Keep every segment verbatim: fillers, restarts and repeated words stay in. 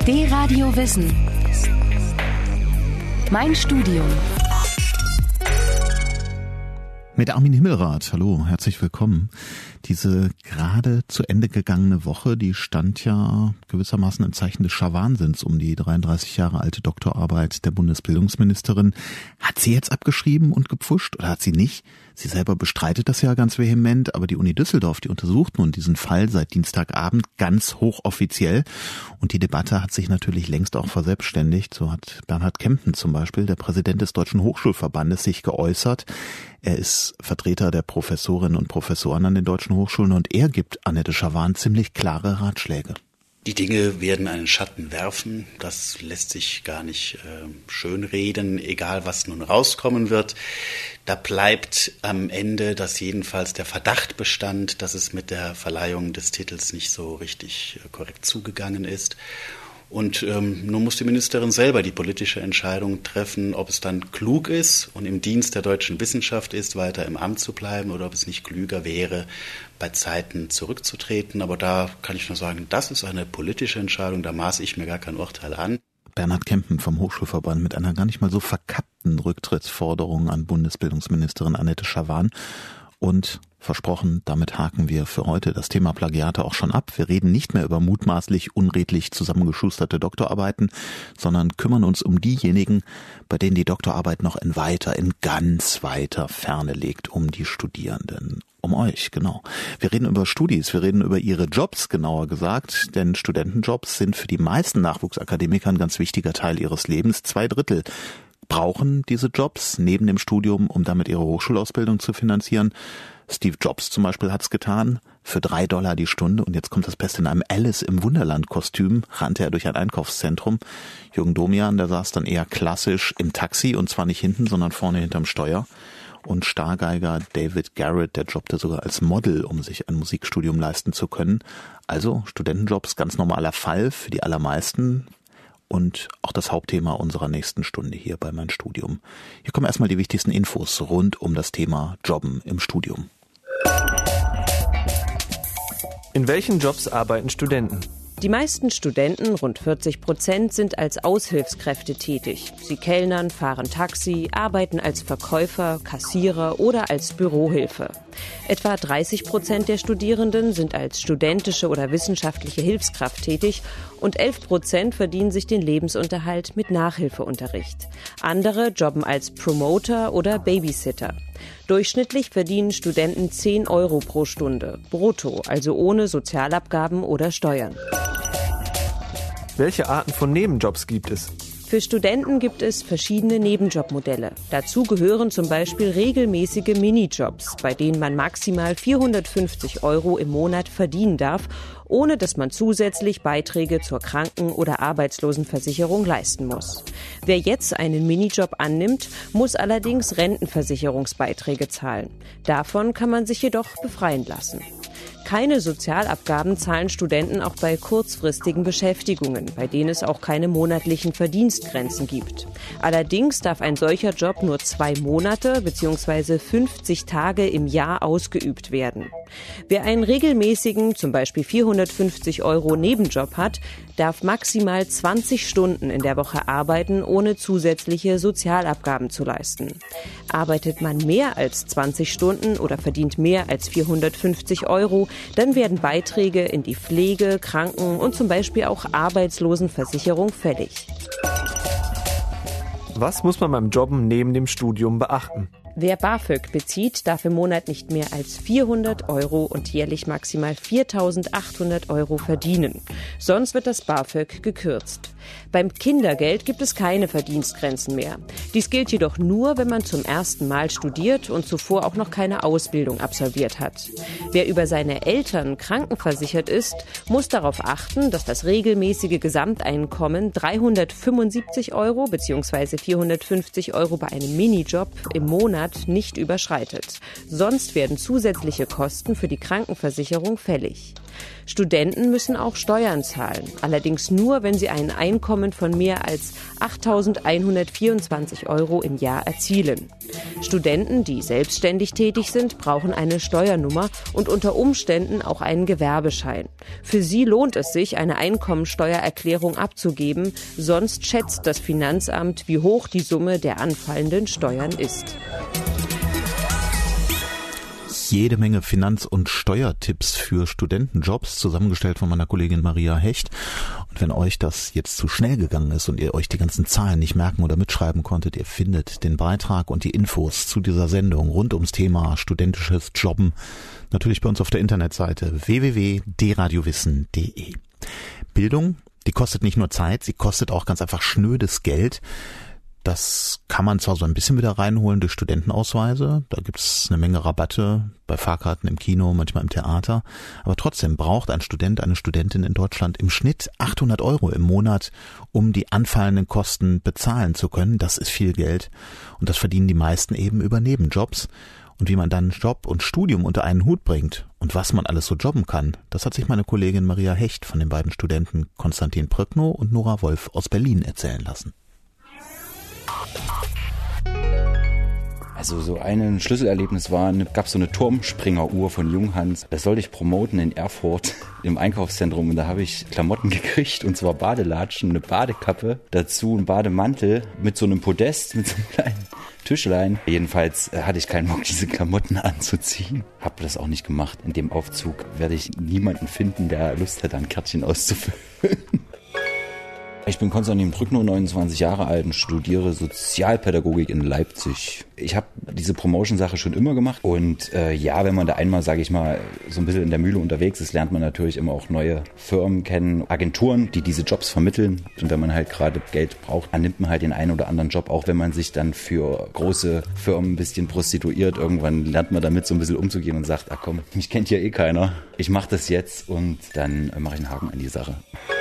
D-Radio Wissen. Mein Studium. Mit Armin Himmelrath. Hallo, herzlich willkommen. Diese gerade zu Ende gegangene Woche, die stand ja gewissermaßen im Zeichen des Scharwahnsinns um die dreiunddreißig Jahre alte Doktorarbeit der Bundesbildungsministerin. Hat sie jetzt abgeschrieben und gepfuscht oder hat sie nicht? Sie selber bestreitet das ja ganz vehement, aber die Uni Düsseldorf, die untersucht nun diesen Fall seit Dienstagabend ganz hochoffiziell. Und die Debatte hat sich natürlich längst auch verselbstständigt. So hat Bernhard Kempen zum Beispiel, der Präsident des Deutschen Hochschulverbandes, sich geäußert. Er ist Vertreter der Professorinnen und Professoren an den deutschen Hochschulen und er gibt Annette Schavan ziemlich klare Ratschläge. Die Dinge werden einen Schatten werfen, das lässt sich gar nicht äh, schönreden, egal was nun rauskommen wird. Da bleibt am Ende, dass jedenfalls der Verdacht bestand, dass es mit der Verleihung des Titels nicht so richtig äh, korrekt zugegangen ist. Und ähm, nun muss die Ministerin selber die politische Entscheidung treffen, ob es dann klug ist und im Dienst der deutschen Wissenschaft ist, weiter im Amt zu bleiben oder ob es nicht klüger wäre, bei Zeiten zurückzutreten. Aber da kann ich nur sagen, das ist eine politische Entscheidung, da maße ich mir gar kein Urteil an. Bernhard Kempen vom Hochschulverband mit einer gar nicht mal so verkappten Rücktrittsforderung an Bundesbildungsministerin Annette Schavan. Und versprochen, damit haken wir für heute das Thema Plagiate auch schon ab. Wir reden nicht mehr über mutmaßlich unredlich zusammengeschusterte Doktorarbeiten, sondern kümmern uns um diejenigen, bei denen die Doktorarbeit noch in weiter, in ganz weiter Ferne liegt, um die Studierenden. Um euch, genau. Wir reden über Studis, wir reden über ihre Jobs, genauer gesagt, denn Studentenjobs sind für die meisten Nachwuchsakademiker ein ganz wichtiger Teil ihres Lebens. Zwei Drittel brauchen diese Jobs neben dem Studium, um damit ihre Hochschulausbildung zu finanzieren. Steve Jobs zum Beispiel hat's getan, für drei Dollar die Stunde. Und jetzt kommt das Beste, in einem Alice im Wunderland-Kostüm rannte er durch ein Einkaufszentrum. Jürgen Domian, der saß dann eher klassisch im Taxi und zwar nicht hinten, sondern vorne hinterm Steuer. Und Stargeiger David Garrett, der jobbte sogar als Model, um sich ein Musikstudium leisten zu können. Also Studentenjobs, ganz normaler Fall für die allermeisten. Und auch das Hauptthema unserer nächsten Stunde hier bei Mein Studium. Hier kommen erstmal die wichtigsten Infos rund um das Thema Jobben im Studium. In welchen Jobs arbeiten Studenten? Die meisten Studenten, rund vierzig Prozent, sind als Aushilfskräfte tätig. Sie kellnern, fahren Taxi, arbeiten als Verkäufer, Kassierer oder als Bürohilfe. Etwa dreißig Prozent der Studierenden sind als studentische oder wissenschaftliche Hilfskraft tätig und elf Prozent verdienen sich den Lebensunterhalt mit Nachhilfeunterricht. Andere jobben als Promoter oder Babysitter. Durchschnittlich verdienen Studenten zehn Euro pro Stunde, brutto, also ohne Sozialabgaben oder Steuern. Welche Arten von Nebenjobs gibt es? Für Studenten gibt es verschiedene Nebenjobmodelle. Dazu gehören zum Beispiel regelmäßige Minijobs, bei denen man maximal vierhundertfünfzig Euro im Monat verdienen darf, ohne dass man zusätzlich Beiträge zur Kranken- oder Arbeitslosenversicherung leisten muss. Wer jetzt einen Minijob annimmt, muss allerdings Rentenversicherungsbeiträge zahlen. Davon kann man sich jedoch befreien lassen. Keine Sozialabgaben zahlen Studenten auch bei kurzfristigen Beschäftigungen, bei denen es auch keine monatlichen Verdienstgrenzen gibt. Allerdings darf ein solcher Job nur zwei Monate bzw. fünfzig Tage im Jahr ausgeübt werden. Wer einen regelmäßigen, zum Beispiel vierhundertfünfzig Euro Nebenjob hat, darf maximal zwanzig Stunden in der Woche arbeiten, ohne zusätzliche Sozialabgaben zu leisten. Arbeitet man mehr als zwanzig Stunden oder verdient mehr als vierhundertfünfzig Euro, dann werden Beiträge in die Pflege, Kranken- und zum Beispiel auch Arbeitslosenversicherung fällig. Was muss man beim Jobben neben dem Studium beachten? Wer BAföG bezieht, darf im Monat nicht mehr als vierhundert Euro und jährlich maximal viertausendachthundert Euro verdienen. Sonst wird das BAföG gekürzt. Beim Kindergeld gibt es keine Verdienstgrenzen mehr. Dies gilt jedoch nur, wenn man zum ersten Mal studiert und zuvor auch noch keine Ausbildung absolviert hat. Wer über seine Eltern krankenversichert ist, muss darauf achten, dass das regelmäßige Gesamteinkommen dreihundertfünfundsiebzig Euro bzw. vierhundertfünfzig Euro bei einem Minijob im Monat Monat nicht überschreitet. Sonst werden zusätzliche Kosten für die Krankenversicherung fällig. Studenten müssen auch Steuern zahlen, allerdings nur, wenn sie ein Einkommen von mehr als achttausendeinhundertvierundzwanzig Euro im Jahr erzielen. Studenten, die selbstständig tätig sind, brauchen eine Steuernummer und unter Umständen auch einen Gewerbeschein. Für sie lohnt es sich, eine Einkommensteuererklärung abzugeben, sonst schätzt das Finanzamt, wie hoch die Summe der anfallenden Steuern ist. Jede Menge Finanz- und Steuertipps für Studentenjobs, zusammengestellt von meiner Kollegin Maria Hecht. Und wenn euch das jetzt zu schnell gegangen ist und ihr euch die ganzen Zahlen nicht merken oder mitschreiben konntet, ihr findet den Beitrag und die Infos zu dieser Sendung rund ums Thema studentisches Jobben natürlich bei uns auf der Internetseite w w w punkt d radio wissen punkt d e. Bildung, die kostet nicht nur Zeit, sie kostet auch ganz einfach schnödes Geld. Das kann man zwar so ein bisschen wieder reinholen durch Studentenausweise, da gibt's eine Menge Rabatte bei Fahrkarten im Kino, manchmal im Theater, aber trotzdem braucht ein Student, eine Studentin in Deutschland im Schnitt achthundert Euro im Monat, um die anfallenden Kosten bezahlen zu können. Das ist viel Geld und das verdienen die meisten eben über Nebenjobs. Und wie man dann Job und Studium unter einen Hut bringt und was man alles so jobben kann, das hat sich meine Kollegin Maria Hecht von den beiden Studenten Konstantin Pröcknow und Nora Wolf aus Berlin erzählen lassen. Also so ein Schlüsselerlebnis war, gab es so eine Turmspringeruhr von Junghans. Das sollte ich promoten in Erfurt im Einkaufszentrum und da habe ich Klamotten gekriegt und zwar Badelatschen, eine Badekappe, dazu ein Bademantel mit so einem Podest, mit so einem kleinen Tischlein. Jedenfalls hatte ich keinen Bock, diese Klamotten anzuziehen. Hab das auch nicht gemacht. In dem Aufzug werde ich niemanden finden, der Lust hätte, ein Kärtchen auszufüllen. Ich bin Konstantin Pröcknow, neunundzwanzig Jahre alt und studiere Sozialpädagogik in Leipzig. Ich habe diese Promotion-Sache schon immer gemacht und äh, ja, wenn man da einmal, sage ich mal, so ein bisschen in der Mühle unterwegs ist, lernt man natürlich immer auch neue Firmen kennen, Agenturen, die diese Jobs vermitteln. Und wenn man halt gerade Geld braucht, dann nimmt man halt den einen oder anderen Job, auch wenn man sich dann für große Firmen ein bisschen prostituiert. Irgendwann lernt man damit so ein bisschen umzugehen und sagt, ach komm, mich kennt hier eh keiner. Ich mache das jetzt und dann äh, mache ich einen Haken an die Sache.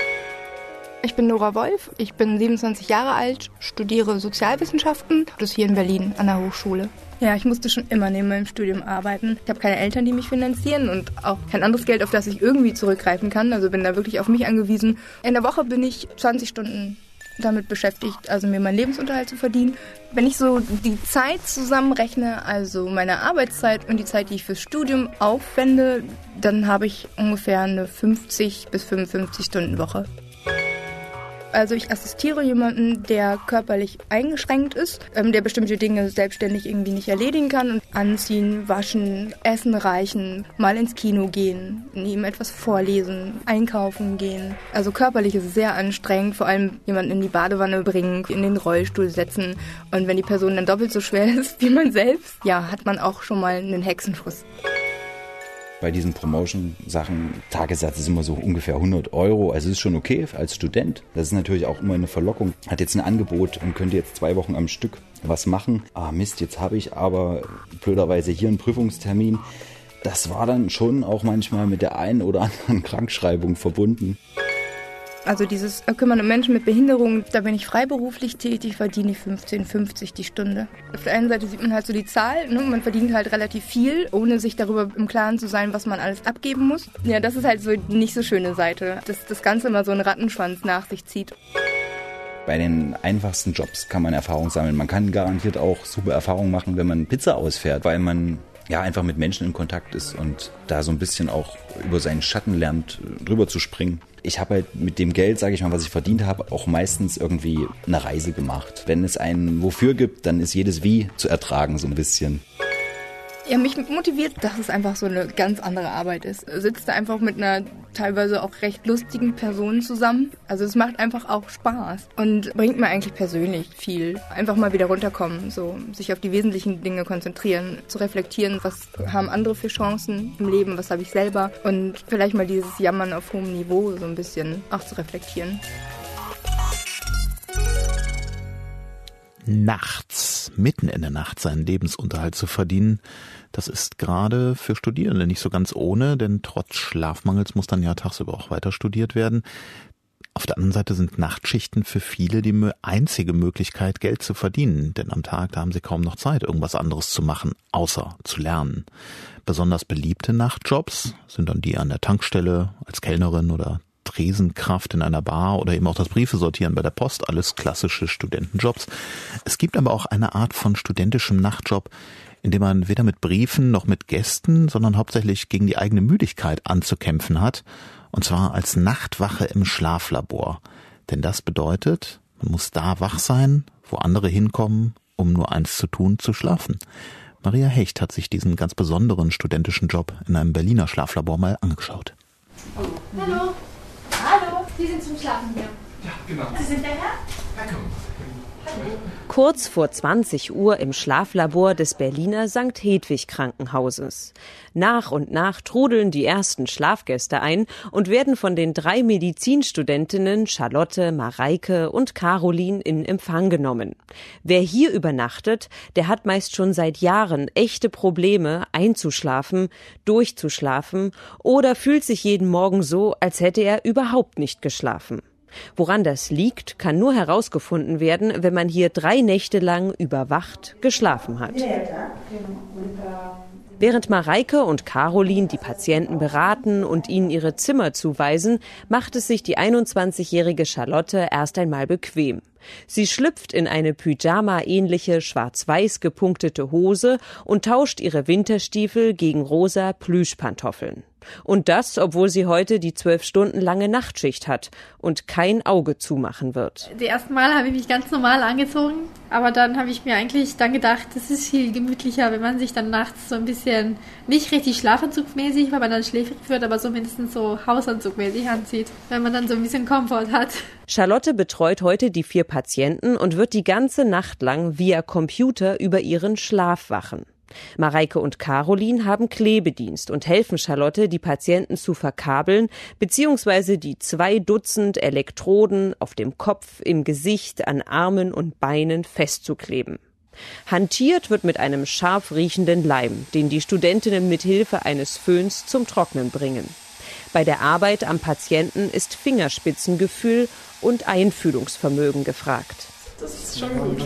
Ich bin Nora Wolf, ich bin siebenundzwanzig Jahre alt, studiere Sozialwissenschaften, das hier in Berlin an der Hochschule. Ja, ich musste schon immer neben meinem Studium arbeiten. Ich habe keine Eltern, die mich finanzieren und auch kein anderes Geld, auf das ich irgendwie zurückgreifen kann. Also bin da wirklich auf mich angewiesen. In der Woche bin ich zwanzig Stunden damit beschäftigt, also mir meinen Lebensunterhalt zu verdienen. Wenn ich so die Zeit zusammenrechne, also meine Arbeitszeit und die Zeit, die ich fürs Studium aufwende, dann habe ich ungefähr eine fünfzig bis fünfundfünfzig Stunden Woche. Also ich assistiere jemanden, der körperlich eingeschränkt ist, ähm, der bestimmte Dinge selbstständig irgendwie nicht erledigen kann. Und anziehen, waschen, Essen reichen, mal ins Kino gehen, ihm etwas vorlesen, einkaufen gehen. Also körperlich ist es sehr anstrengend, vor allem jemanden in die Badewanne bringen, in den Rollstuhl setzen. Und wenn die Person dann doppelt so schwer ist wie man selbst, ja, hat man auch schon mal einen Hexenschuss. Bei diesen Promotion-Sachen, Tagessatz ist immer so ungefähr hundert Euro, also ist schon okay als Student. Das ist natürlich auch immer eine Verlockung. Hat jetzt ein Angebot und könnte jetzt zwei Wochen am Stück was machen. Ah Mist, jetzt habe ich aber blöderweise hier einen Prüfungstermin. Das war dann schon auch manchmal mit der einen oder anderen Krankschreibung verbunden. Also dieses Kümmern um Menschen mit Behinderung, da bin ich freiberuflich tätig, verdiene ich fünfzehn fünfzig die Stunde. Auf der einen Seite sieht man halt so die Zahl, ne? Man verdient halt relativ viel, ohne sich darüber im Klaren zu sein, was man alles abgeben muss. Ja, das ist halt so die nicht so schöne Seite, dass das Ganze immer so einen Rattenschwanz nach sich zieht. Bei den einfachsten Jobs kann man Erfahrung sammeln. Man kann garantiert auch super Erfahrungen machen, wenn man Pizza ausfährt, weil man ja einfach mit Menschen in Kontakt ist und da so ein bisschen auch über seinen Schatten lernt, drüber zu springen. Ich habe halt mit dem Geld, sage ich mal, was ich verdient habe, auch meistens irgendwie eine Reise gemacht. Wenn es ein Wofür gibt, dann ist jedes Wie zu ertragen so ein bisschen. Ja, mich motiviert, dass es einfach so eine ganz andere Arbeit ist. Sitzt da einfach mit einer teilweise auch recht lustigen Person zusammen. Also es macht einfach auch Spaß und bringt mir eigentlich persönlich viel. Einfach mal wieder runterkommen, so sich auf die wesentlichen Dinge konzentrieren, zu reflektieren, was haben andere für Chancen im Leben, was habe ich selber und vielleicht mal dieses Jammern auf hohem Niveau so ein bisschen auch zu reflektieren. Nachts, mitten in der Nacht seinen Lebensunterhalt zu verdienen, das ist gerade für Studierende nicht so ganz ohne, denn trotz Schlafmangels muss dann ja tagsüber auch weiter studiert werden. Auf der anderen Seite sind Nachtschichten für viele die einzige Möglichkeit, Geld zu verdienen. Denn am Tag, da haben sie kaum noch Zeit, irgendwas anderes zu machen, außer zu lernen. Besonders beliebte Nachtjobs sind dann die an der Tankstelle, als Kellnerin oder Tresenkraft in einer Bar oder eben auch das Briefe sortieren bei der Post. Alles klassische Studentenjobs. Es gibt aber auch eine Art von studentischem Nachtjob, in dem man weder mit Briefen noch mit Gästen, sondern hauptsächlich gegen die eigene Müdigkeit anzukämpfen hat. Und zwar als Nachtwache im Schlaflabor. Denn das bedeutet, man muss da wach sein, wo andere hinkommen, um nur eins zu tun, zu schlafen. Maria Hecht hat sich diesen ganz besonderen studentischen Job in einem Berliner Schlaflabor mal angeschaut. Hallo. Hallo. Hallo. Sie sind zum Schlafen hier. Ja, genau. Sie sind der Herr? Ja, komm. Kurz vor zwanzig Uhr im Schlaflabor des Berliner Sankt Hedwig Krankenhauses. Nach und nach trudeln die ersten Schlafgäste ein und werden von den drei Medizinstudentinnen Charlotte, Mareike und Caroline in Empfang genommen. Wer hier übernachtet, der hat meist schon seit Jahren echte Probleme, einzuschlafen, durchzuschlafen oder fühlt sich jeden Morgen so, als hätte er überhaupt nicht geschlafen. Woran das liegt, kann nur herausgefunden werden, wenn man hier drei Nächte lang überwacht geschlafen hat. Während Mareike und Caroline die Patienten beraten und ihnen ihre Zimmer zuweisen, macht es sich die einundzwanzigjährige Charlotte erst einmal bequem. Sie schlüpft in eine Pyjama-ähnliche schwarz-weiß gepunktete Hose und tauscht ihre Winterstiefel gegen rosa Plüschpantoffeln. Und das, obwohl sie heute die zwölf Stunden lange Nachtschicht hat und kein Auge zumachen wird. Die ersten Mal habe ich mich ganz normal angezogen, aber dann habe ich mir eigentlich dann gedacht, das ist viel gemütlicher, wenn man sich dann nachts so ein bisschen, nicht richtig schlafanzugmäßig, weil man dann schläfrig wird, aber so mindestens so hausanzugmäßig anzieht, wenn man dann so ein bisschen Komfort hat. Charlotte betreut heute die vier Patienten und wird die ganze Nacht lang via Computer über ihren Schlaf wachen. Mareike und Caroline haben Klebedienst und helfen Charlotte, die Patienten zu verkabeln bzw. die zwei Dutzend Elektroden auf dem Kopf, im Gesicht, an Armen und Beinen festzukleben. Hantiert wird mit einem scharf riechenden Leim, den die Studentinnen mit Hilfe eines Föhns zum Trocknen bringen. Bei der Arbeit am Patienten ist Fingerspitzengefühl und Einfühlungsvermögen gefragt. Das ist schon gut.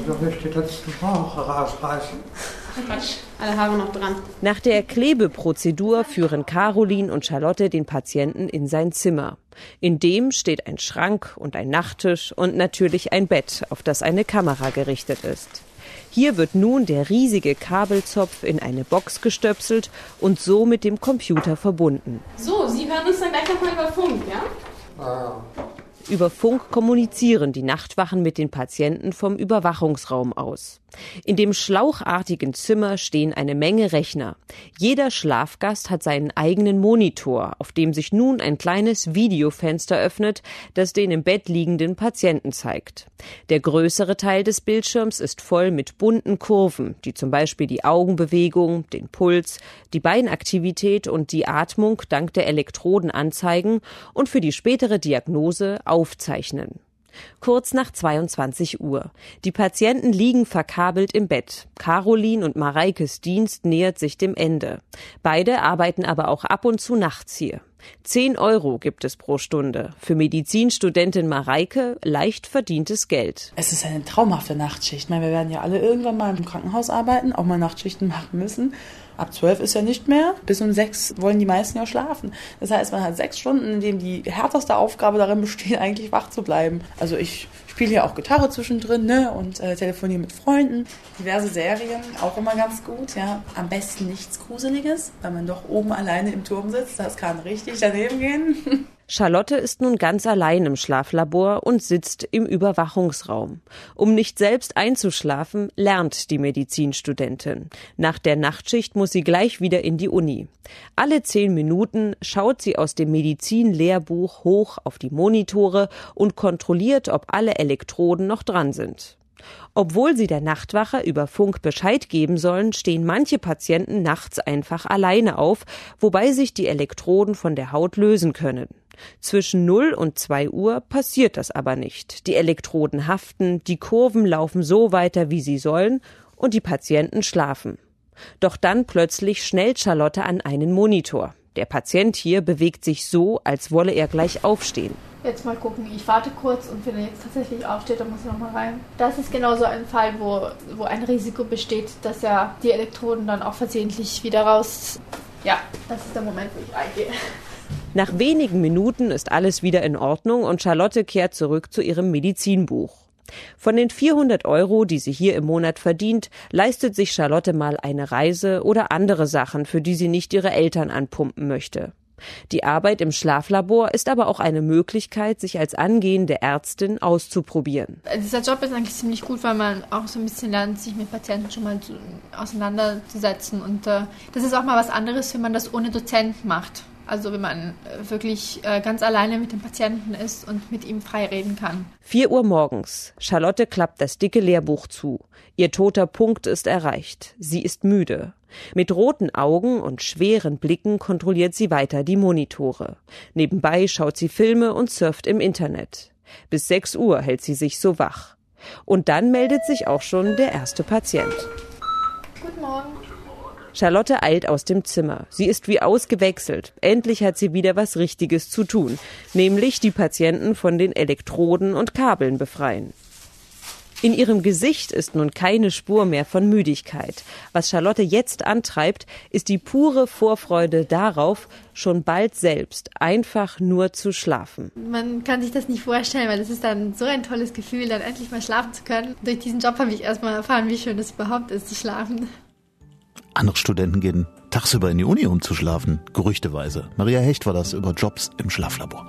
Quatsch, alle Haare noch dran. Nach der Klebeprozedur führen Caroline und Charlotte den Patienten in sein Zimmer. In dem steht ein Schrank und ein Nachttisch und natürlich ein Bett, auf das eine Kamera gerichtet ist. Hier wird nun der riesige Kabelzopf in eine Box gestöpselt und so mit dem Computer verbunden. So, Sie hören uns dann gleich nochmal über Funk, ja? Ah. Über Funk kommunizieren die Nachtwachen mit den Patienten vom Überwachungsraum aus. In dem schlauchartigen Zimmer stehen eine Menge Rechner. Jeder Schlafgast hat seinen eigenen Monitor, auf dem sich nun ein kleines Videofenster öffnet, das den im Bett liegenden Patienten zeigt. Der größere Teil des Bildschirms ist voll mit bunten Kurven, die zum Beispiel die Augenbewegung, den Puls, die Beinaktivität und die Atmung dank der Elektroden anzeigen und für die spätere Diagnose aufzeichnen. Kurz nach zweiundzwanzig Uhr. Die Patienten liegen verkabelt im Bett. Caroline und Mareikes Dienst nähert sich dem Ende. Beide arbeiten aber auch ab und zu nachts hier. Zehn Euro gibt es pro Stunde. Für Medizinstudentin Mareike leicht verdientes Geld. Es ist eine traumhafte Nachtschicht. Ich meine, wir werden ja alle irgendwann mal im Krankenhaus arbeiten, auch mal Nachtschichten machen müssen. Ab zwölf ist ja nicht mehr. Bis um sechs wollen die meisten ja schlafen. Das heißt, man hat sechs Stunden, in denen die härteste Aufgabe darin besteht, eigentlich wach zu bleiben. Also ich spiele ja auch Gitarre zwischendrin, ne, und äh, telefoniere mit Freunden. Diverse Serien, auch immer ganz gut, ja. Am besten nichts Gruseliges, weil man doch oben alleine im Turm sitzt. Das kann richtig daneben gehen. Charlotte ist nun ganz allein im Schlaflabor und sitzt im Überwachungsraum. Um nicht selbst einzuschlafen, lernt die Medizinstudentin. Nach der Nachtschicht muss sie gleich wieder in die Uni. Alle zehn Minuten schaut sie aus dem Medizinlehrbuch hoch auf die Monitore und kontrolliert, ob alle Elektroden noch dran sind. Obwohl sie der Nachtwache über Funk Bescheid geben sollen, stehen manche Patienten nachts einfach alleine auf, wobei sich die Elektroden von der Haut lösen können. Zwischen null und zwei Uhr passiert das aber nicht. Die Elektroden haften, die Kurven laufen so weiter, wie sie sollen, und die Patienten schlafen. Doch dann plötzlich schnellt Charlotte an einen Monitor. Der Patient hier bewegt sich so, als wolle er gleich aufstehen. jetzt mal gucken. Ich warte kurz und wenn er jetzt tatsächlich aufsteht, dann muss ich nochmal rein. Das ist genau so ein Fall, wo, wo ein Risiko besteht, dass er die Elektroden dann auch versehentlich wieder raus... Ja, das ist der Moment, wo ich reingehe. Nach wenigen Minuten ist alles wieder in Ordnung und Charlotte kehrt zurück zu ihrem Medizinbuch. Von den vierhundert Euro, die sie hier im Monat verdient, leistet sich Charlotte mal eine Reise oder andere Sachen, für die sie nicht ihre Eltern anpumpen möchte. Die Arbeit im Schlaflabor ist aber auch eine Möglichkeit, sich als angehende Ärztin auszuprobieren. Dieser Job ist eigentlich ziemlich gut, weil man auch so ein bisschen lernt, sich mit Patienten schon mal zu, auseinanderzusetzen. Und äh, das ist auch mal was anderes, wenn man das ohne Dozent macht. Also wenn man wirklich äh, ganz alleine mit dem Patienten ist und mit ihm frei reden kann. vier Uhr morgens. Charlotte klappt das dicke Lehrbuch zu. Ihr toter Punkt ist erreicht. Sie ist müde. Mit roten Augen und schweren Blicken kontrolliert sie weiter die Monitore. Nebenbei schaut sie Filme und surft im Internet. Bis sechs Uhr hält sie sich so wach. Und dann meldet sich auch schon der erste Patient. Guten Morgen. Charlotte eilt aus dem Zimmer. Sie ist wie ausgewechselt. Endlich hat sie wieder was Richtiges zu tun, nämlich die Patienten von den Elektroden und Kabeln befreien. In ihrem Gesicht ist nun keine Spur mehr von Müdigkeit. Was Charlotte jetzt antreibt, ist die pure Vorfreude darauf, schon bald selbst einfach nur zu schlafen. Man kann sich das nicht vorstellen, weil das ist dann so ein tolles Gefühl, dann endlich mal schlafen zu können. Durch diesen Job habe ich erstmal erfahren, wie schön es überhaupt ist, zu schlafen. Andere Studenten gehen tagsüber in die Uni, um zu schlafen, gerüchteweise. Maria Hecht war das über Jobs im Schlaflabor.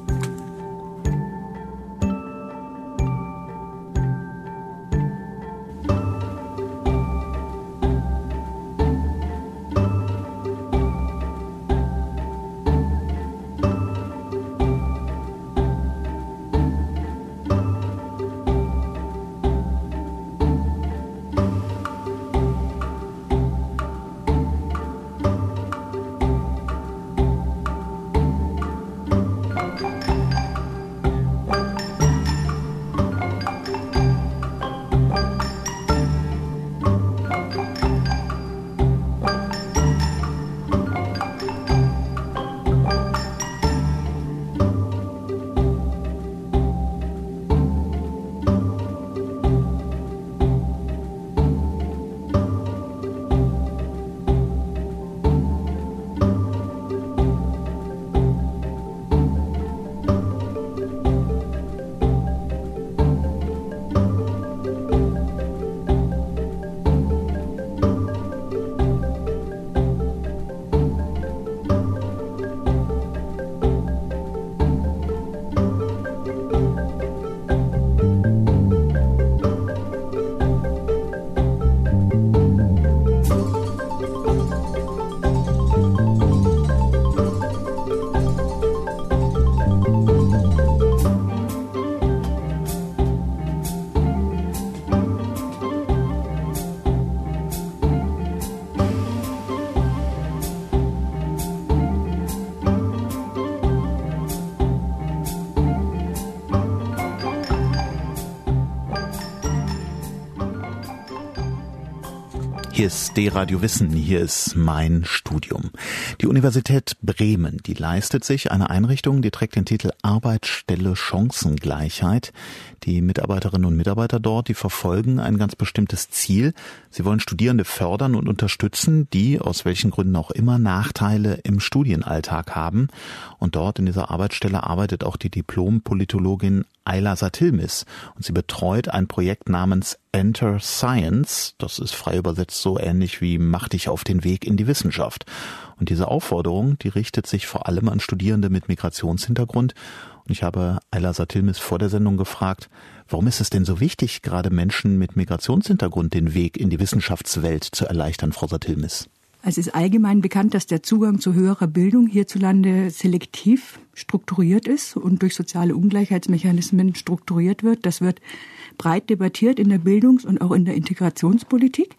Hier ist D-Radio Wissen, hier ist mein Studium. Die Universität Bremen, die leistet sich eine Einrichtung, die trägt den Titel Arbeitsstelle Chancengleichheit. Die Mitarbeiterinnen und Mitarbeiter dort, die verfolgen ein ganz bestimmtes Ziel. Sie wollen Studierende fördern und unterstützen, die, aus welchen Gründen auch immer, Nachteile im Studienalltag haben. Und dort in dieser Arbeitsstelle arbeitet auch die Diplom-Politologin Ayla Satilmis. Und sie betreut ein Projekt namens Enter Science. Das ist frei übersetzt so ähnlich wie Mach dich auf den Weg in die Wissenschaft. Und diese Aufforderung, die richtet sich vor allem an Studierende mit Migrationshintergrund. Und ich habe Ayla Satilmis vor der Sendung gefragt, warum ist es denn so wichtig, gerade Menschen mit Migrationshintergrund den Weg in die Wissenschaftswelt zu erleichtern, Frau Satilmis? Es ist allgemein bekannt, dass der Zugang zu höherer Bildung hierzulande selektiv strukturiert ist und durch soziale Ungleichheitsmechanismen strukturiert wird. Das wird breit debattiert in der Bildungs- und auch in der Integrationspolitik.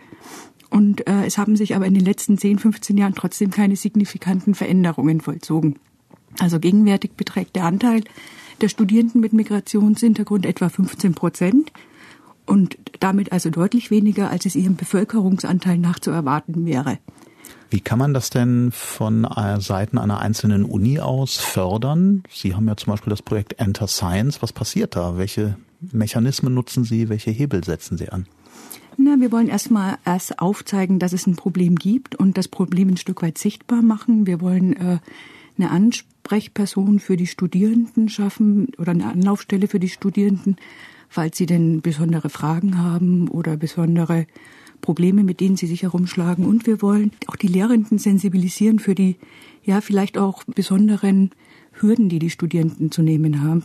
Und äh, es haben sich aber in den letzten zehn, fünfzehn Jahren trotzdem keine signifikanten Veränderungen vollzogen. Also gegenwärtig beträgt der Anteil der Studierenden mit Migrationshintergrund etwa fünfzehn Prozent und damit also deutlich weniger, als es ihrem Bevölkerungsanteil nach zu erwarten wäre. Wie kann man das denn von Seiten einer einzelnen Uni aus fördern? Sie haben ja zum Beispiel das Projekt Enter Science. Was passiert da? Welche Mechanismen nutzen Sie? Welche Hebel setzen Sie an? Na, wir wollen erstmal erst aufzeigen, dass es ein Problem gibt und das Problem ein Stück weit sichtbar machen. Wir wollen äh, eine Ansprechperson für die Studierenden schaffen oder eine Anlaufstelle für die Studierenden, falls sie denn besondere Fragen haben oder besondere Probleme, mit denen sie sich herumschlagen. Und wir wollen auch die Lehrenden sensibilisieren für die, ja, vielleicht auch besonderen Hürden, die die Studierenden zu nehmen haben.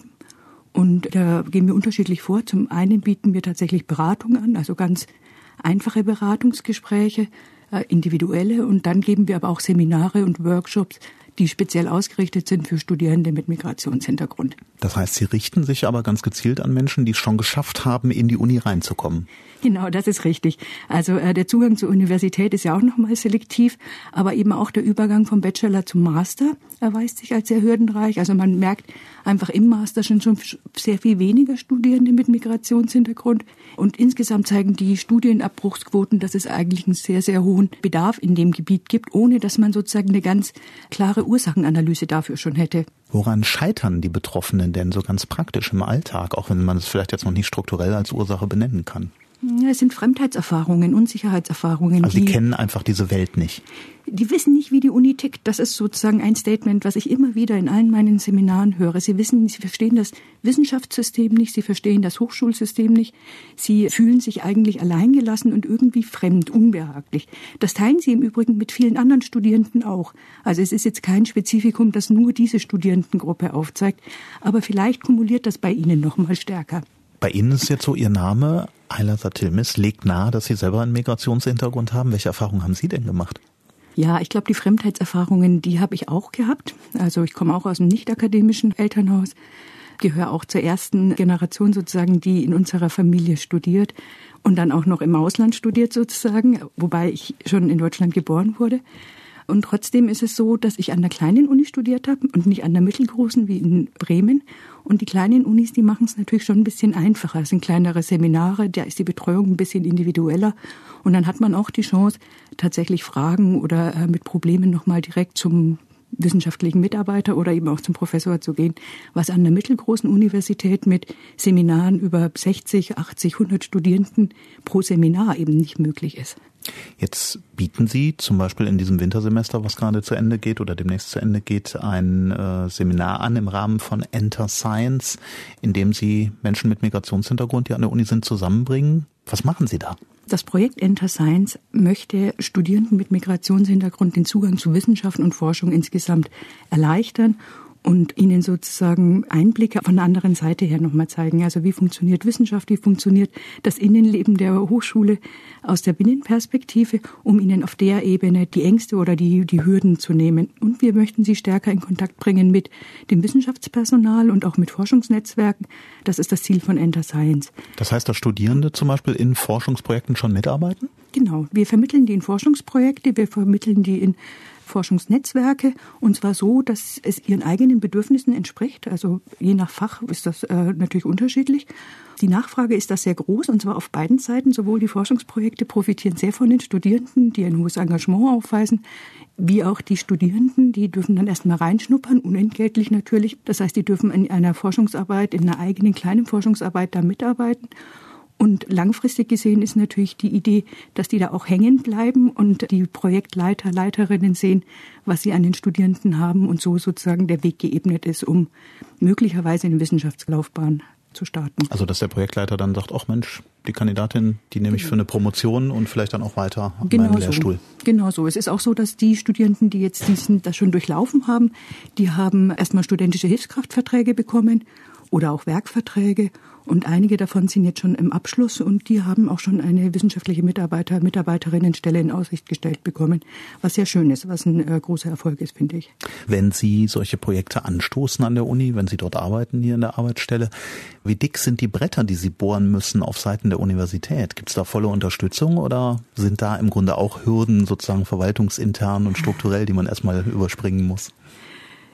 Und da gehen wir unterschiedlich vor. Zum einen bieten wir tatsächlich Beratung an, also ganz einfache Beratungsgespräche, äh, individuelle. Und dann geben wir aber auch Seminare und Workshops, die speziell ausgerichtet sind für Studierende mit Migrationshintergrund. Das heißt, Sie richten sich aber ganz gezielt an Menschen, die es schon geschafft haben, in die Uni reinzukommen. Genau, das ist richtig. Also äh, der Zugang zur Universität ist ja auch nochmal selektiv, aber eben auch der Übergang vom Bachelor zum Master erweist sich als sehr hürdenreich. Also man merkt einfach im Master schon, schon sehr viel weniger Studierende mit Migrationshintergrund. Und insgesamt zeigen die Studienabbruchsquoten, dass es eigentlich einen sehr, sehr hohen Bedarf in dem Gebiet gibt, ohne dass man sozusagen eine ganz klare Ursachenanalyse dafür schon hätte. Woran scheitern die Betroffenen denn so ganz praktisch im Alltag, auch wenn man es vielleicht jetzt noch nicht strukturell als Ursache benennen kann? Ja, es sind Fremdheitserfahrungen, Unsicherheitserfahrungen. Also Sie kennen einfach diese Welt nicht. Die wissen nicht, wie die Uni tickt. Das ist sozusagen ein Statement, was ich immer wieder in allen meinen Seminaren höre. Sie wissen, sie verstehen das Wissenschaftssystem nicht, sie verstehen das Hochschulsystem nicht. Sie fühlen sich eigentlich alleingelassen und irgendwie fremd, unbehaglich. Das teilen sie im Übrigen mit vielen anderen Studierenden auch. Also es ist jetzt kein Spezifikum, das nur diese Studierendengruppe aufzeigt. Aber vielleicht kumuliert das bei Ihnen noch mal stärker. Bei Ihnen ist jetzt so Ihr Name, Ayla Satilmis, legt nahe, dass Sie selber einen Migrationshintergrund haben. Welche Erfahrungen haben Sie denn gemacht? Ja, ich glaube, die Fremdheitserfahrungen, die habe ich auch gehabt. Also ich komme auch aus einem nicht-akademischen Elternhaus, gehöre auch zur ersten Generation sozusagen, die in unserer Familie studiert und dann auch noch im Ausland studiert sozusagen, wobei ich schon in Deutschland geboren wurde. Und trotzdem ist es so, dass ich an der kleinen Uni studiert habe und nicht an der mittelgroßen wie in Bremen. Und die kleinen Unis, die machen es natürlich schon ein bisschen einfacher. Es sind kleinere Seminare, da ist die Betreuung ein bisschen individueller. Und dann hat man auch die Chance, tatsächlich Fragen oder äh, mit Problemen nochmal direkt zum wissenschaftlichen Mitarbeiter oder eben auch zum Professor zu gehen, was an der mittelgroßen Universität mit Seminaren über sechzig, achtzig, hundert Studierenden pro Seminar eben nicht möglich ist. Jetzt bieten Sie zum Beispiel in diesem Wintersemester, was gerade zu Ende geht oder demnächst zu Ende geht, ein äh, Seminar an im Rahmen von Enter Science, in dem Sie Menschen mit Migrationshintergrund, die an der Uni sind, zusammenbringen. Was machen Sie da? Das Projekt Enter Science möchte Studierenden mit Migrationshintergrund den Zugang zu Wissenschaften und Forschung insgesamt erleichtern und ihnen sozusagen Einblicke von der anderen Seite her nochmal zeigen. Also wie funktioniert Wissenschaft, wie funktioniert das Innenleben der Hochschule aus der Binnenperspektive, um ihnen auf der Ebene die Ängste oder die, die Hürden zu nehmen. Und wir möchten sie stärker in Kontakt bringen mit dem Wissenschaftspersonal und auch mit Forschungsnetzwerken. Das ist das Ziel von Enter Science. Das heißt, dass Studierende zum Beispiel in Forschungsprojekten schon mitarbeiten? Genau. Wir vermitteln die in Forschungsprojekte, wir vermitteln die in Forschungsnetzwerke, und zwar so, dass es ihren eigenen Bedürfnissen entspricht. Also je nach Fach ist das äh, natürlich unterschiedlich. Die Nachfrage ist da sehr groß, und zwar auf beiden Seiten. Sowohl die Forschungsprojekte profitieren sehr von den Studierenden, die ein hohes Engagement aufweisen, wie auch die Studierenden, die dürfen dann erstmal reinschnuppern, unentgeltlich natürlich. Das heißt, die dürfen in einer Forschungsarbeit, in einer eigenen kleinen Forschungsarbeit da mitarbeiten. Und langfristig gesehen ist natürlich die Idee, dass die da auch hängen bleiben und die Projektleiter, Leiterinnen sehen, was sie an den Studierenden haben und so sozusagen der Weg geebnet ist, um möglicherweise eine Wissenschaftslaufbahn zu starten. Also dass der Projektleiter dann sagt, ach Mensch, die Kandidatin, die nehme ich für eine Promotion und vielleicht dann auch weiter an genau meinem so. Lehrstuhl. Genau so. Es ist auch so, dass die Studierenden, die jetzt diesen, das schon durchlaufen haben, die haben erstmal studentische Hilfskraftverträge bekommen oder auch Werkverträge. Und einige davon sind jetzt schon im Abschluss und die haben auch schon eine wissenschaftliche Mitarbeiter, Mitarbeiterinnenstelle in Aussicht gestellt bekommen, was sehr schön ist, was ein äh, großer Erfolg ist, finde ich. Wenn Sie solche Projekte anstoßen an der Uni, wenn Sie dort arbeiten, hier in der Arbeitsstelle, wie dick sind die Bretter, die Sie bohren müssen auf Seiten der Universität? Gibt es da volle Unterstützung oder sind da im Grunde auch Hürden sozusagen verwaltungsintern und strukturell, die man erstmal überspringen muss?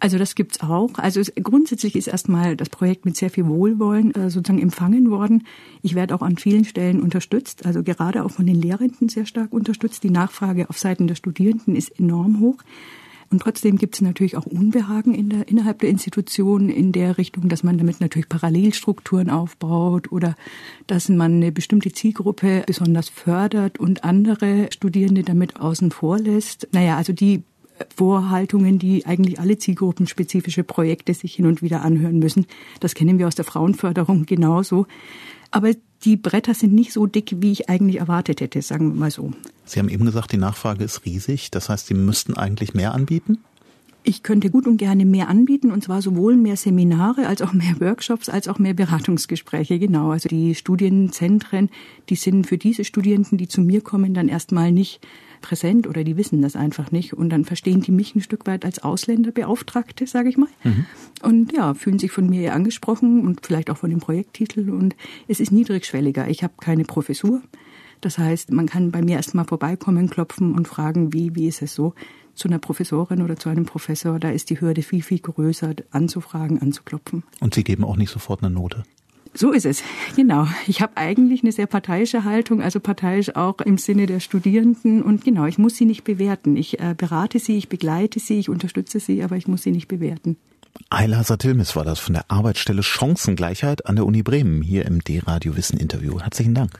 Also das gibt's auch. Also es, grundsätzlich ist erstmal das Projekt mit sehr viel Wohlwollen äh, sozusagen empfangen worden. Ich werde auch an vielen Stellen unterstützt, also gerade auch von den Lehrenden sehr stark unterstützt. Die Nachfrage auf Seiten der Studierenden ist enorm hoch. Und trotzdem gibt es natürlich auch Unbehagen in der, innerhalb der Institution in der Richtung, dass man damit natürlich Parallelstrukturen aufbaut oder dass man eine bestimmte Zielgruppe besonders fördert und andere Studierende damit außen vor lässt. Naja, also die Vorhaltungen, die eigentlich alle zielgruppenspezifische Projekte sich hin und wieder anhören müssen. Das kennen wir aus der Frauenförderung genauso. Aber die Bretter sind nicht so dick, wie ich eigentlich erwartet hätte, sagen wir mal so. Sie haben eben gesagt, die Nachfrage ist riesig. Das heißt, Sie müssten eigentlich mehr anbieten? Ich könnte gut und gerne mehr anbieten, und zwar sowohl mehr Seminare als auch mehr Workshops, als auch mehr Beratungsgespräche. Genau, also die Studienzentren, die sind für diese Studierenden, die zu mir kommen, dann erstmal nicht präsent oder die wissen das einfach nicht. Und dann verstehen die mich ein Stück weit als Ausländerbeauftragte, sage ich mal. Mhm. Und ja, fühlen sich von mir eher angesprochen und vielleicht auch von dem Projekttitel. Und es ist niedrigschwelliger. Ich habe keine Professur. Das heißt, man kann bei mir erstmal vorbeikommen, klopfen und fragen, wie, wie ist es so? Zu einer Professorin oder zu einem Professor, da ist die Hürde viel, viel größer, anzufragen, anzuklopfen. Und Sie geben auch nicht sofort eine Note? So ist es, genau. Ich habe eigentlich eine sehr parteiische Haltung, also parteiisch auch im Sinne der Studierenden. Und genau, ich muss sie nicht bewerten. Ich äh, berate sie, ich begleite sie, ich unterstütze sie, aber ich muss sie nicht bewerten. Ayla Satilmis war das von der Arbeitsstelle Chancengleichheit an der Uni Bremen hier im D-Radio Wissen Interview. Herzlichen Dank.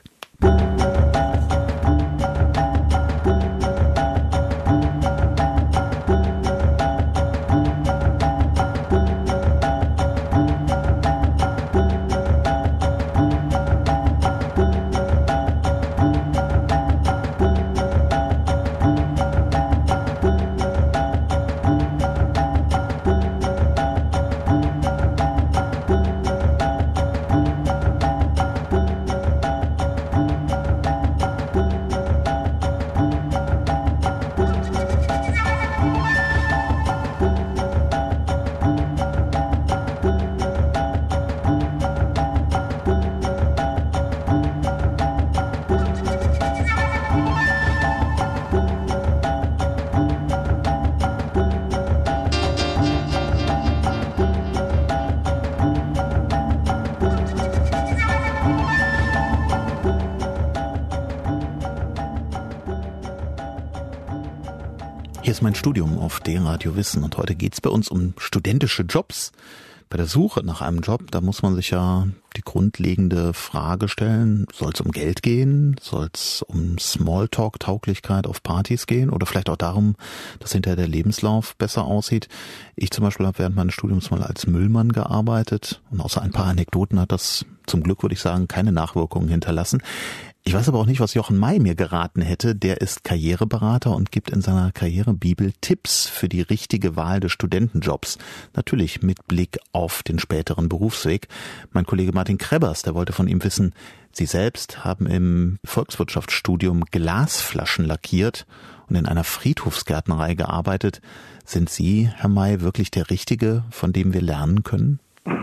Hier ist mein Studium auf D-Radio Wissen und heute geht's bei uns um studentische Jobs. Bei der Suche nach einem Job, da muss man sich ja die grundlegende Frage stellen, soll es um Geld gehen, soll es um Smalltalk-Tauglichkeit auf Partys gehen oder vielleicht auch darum, dass hinterher der Lebenslauf besser aussieht. Ich zum Beispiel habe während meines Studiums mal als Müllmann gearbeitet und außer ein paar Anekdoten hat das zum Glück, würde ich sagen, keine Nachwirkungen hinterlassen. Ich weiß aber auch nicht, was Jochen May mir geraten hätte. Der ist Karriereberater und gibt in seiner Karrierebibel Tipps für die richtige Wahl des Studentenjobs. Natürlich mit Blick auf den späteren Berufsweg. Mein Kollege Martin Krebbers, der wollte von ihm wissen, Sie selbst haben im Volkswirtschaftsstudium Glasflaschen lackiert und in einer Friedhofsgärtnerei gearbeitet. Sind Sie, Herr May, wirklich der Richtige, von dem wir lernen können?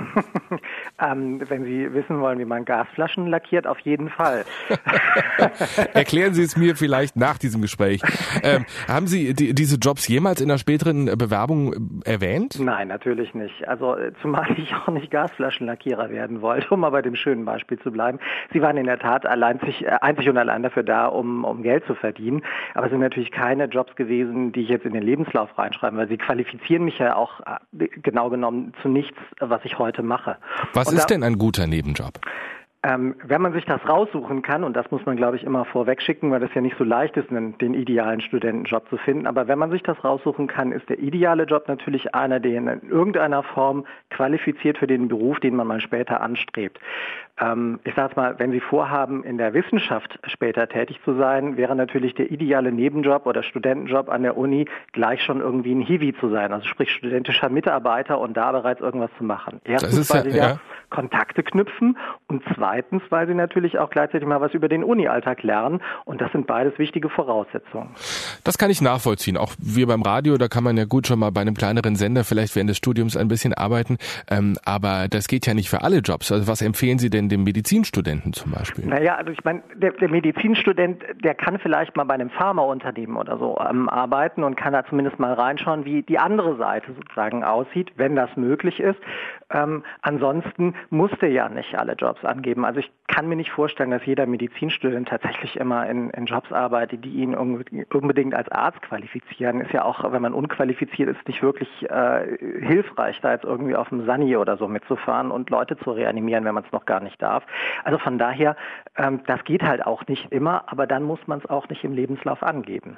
Ähm, wenn Sie wissen wollen, wie man Gasflaschen lackiert, auf jeden Fall. Erklären Sie es mir vielleicht nach diesem Gespräch. Ähm, haben Sie die, diese Jobs jemals in einer späteren Bewerbung erwähnt? Nein, natürlich nicht. Also zumal ich auch nicht Gasflaschenlackierer werden wollte, um mal bei dem schönen Beispiel zu bleiben. Sie waren in der Tat allein, einzig und allein dafür da, um, um Geld zu verdienen. Aber es sind natürlich keine Jobs gewesen, die ich jetzt in den Lebenslauf reinschreibe, weil sie qualifizieren mich ja auch genau genommen zu nichts, was ich heute mache. Was und ist da, denn ein guter Nebenjob? Ähm, wenn man sich das raussuchen kann, und das muss man, glaube ich, immer vorweg schicken, weil das ja nicht so leicht ist, den, den idealen Studentenjob zu finden, aber wenn man sich das raussuchen kann, ist der ideale Job natürlich einer, der in irgendeiner Form qualifiziert für den Beruf, den man mal später anstrebt. Ähm, ich sage mal, wenn Sie vorhaben, in der Wissenschaft später tätig zu sein, wäre natürlich der ideale Nebenjob oder Studentenjob an der Uni gleich schon irgendwie ein Hiwi zu sein, also sprich studentischer Mitarbeiter und da bereits irgendwas zu machen. Erstens, weil Sie ja Kontakte knüpfen und zweitens, zweitens, weil sie natürlich auch gleichzeitig mal was über den Uni-Alltag lernen und das sind beides wichtige Voraussetzungen. Das kann ich nachvollziehen. Auch wir beim Radio, da kann man ja gut schon mal bei einem kleineren Sender vielleicht während des Studiums ein bisschen arbeiten, ähm, aber das geht ja nicht für alle Jobs. Also was empfehlen Sie denn dem Medizinstudenten zum Beispiel? Naja, also ich meine, der, der Medizinstudent, der kann vielleicht mal bei einem Pharmaunternehmen oder so ähm, arbeiten und kann da zumindest mal reinschauen, wie die andere Seite sozusagen aussieht, wenn das möglich ist. Ähm, ansonsten musste ja nicht alle Jobs angeben. Also ich kann mir nicht vorstellen, dass jeder Medizinstudent tatsächlich immer in, in Jobs arbeitet, die ihn unbedingt als Arzt qualifizieren. Ist ja auch, wenn man unqualifiziert ist, nicht wirklich äh, hilfreich, da jetzt irgendwie auf dem Sani oder so mitzufahren und Leute zu reanimieren, wenn man es noch gar nicht darf. Also von daher, ähm, das geht halt auch nicht immer, aber dann muss man es auch nicht im Lebenslauf angeben.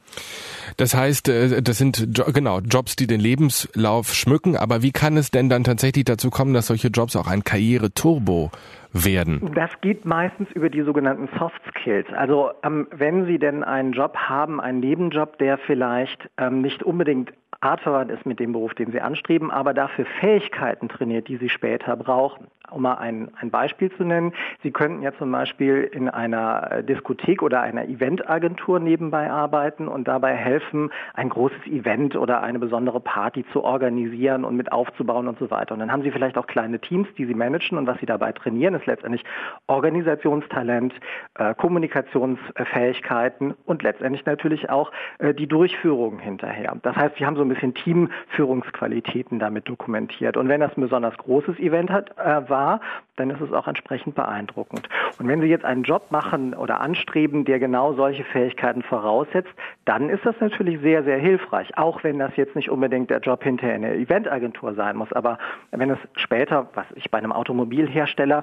Das heißt, das sind genau Jobs, die den Lebenslauf schmücken, aber wie kann es denn dann tatsächlich dazu kommen, dass solche Jobs auch ein Karriere-Turbo werden? Das geht meistens über die sogenannten Soft Skills. Also ähm, wenn Sie denn einen Job haben, einen Nebenjob, der vielleicht ähm, nicht unbedingt artverwandt ist mit dem Beruf, den Sie anstreben, aber dafür Fähigkeiten trainiert, die Sie später brauchen. Um mal ein, ein Beispiel zu nennen, Sie könnten ja zum Beispiel in einer Diskothek oder einer Eventagentur nebenbei arbeiten und dabei helfen, ein großes Event oder eine besondere Party zu organisieren und mit aufzubauen und so weiter. Und dann haben Sie vielleicht auch kleine Teams, die Sie managen und was Sie dabei trainieren, ist letztendlich Organisationstalent, äh, Kommunikationsfähigkeiten und letztendlich natürlich auch äh, die Durchführung hinterher. Das heißt, Sie haben so ein bisschen Teamführungsqualitäten damit dokumentiert. Und wenn das ein besonders großes Event hat, äh, war, dann ist es auch entsprechend beeindruckend. Und wenn Sie jetzt einen Job machen oder anstreben, der genau solche Fähigkeiten voraussetzt, dann ist das natürlich sehr, sehr hilfreich. Auch wenn das jetzt nicht unbedingt der Job hinterher in der Eventagentur sein muss. Aber wenn es später, was ich bei einem Automobilhersteller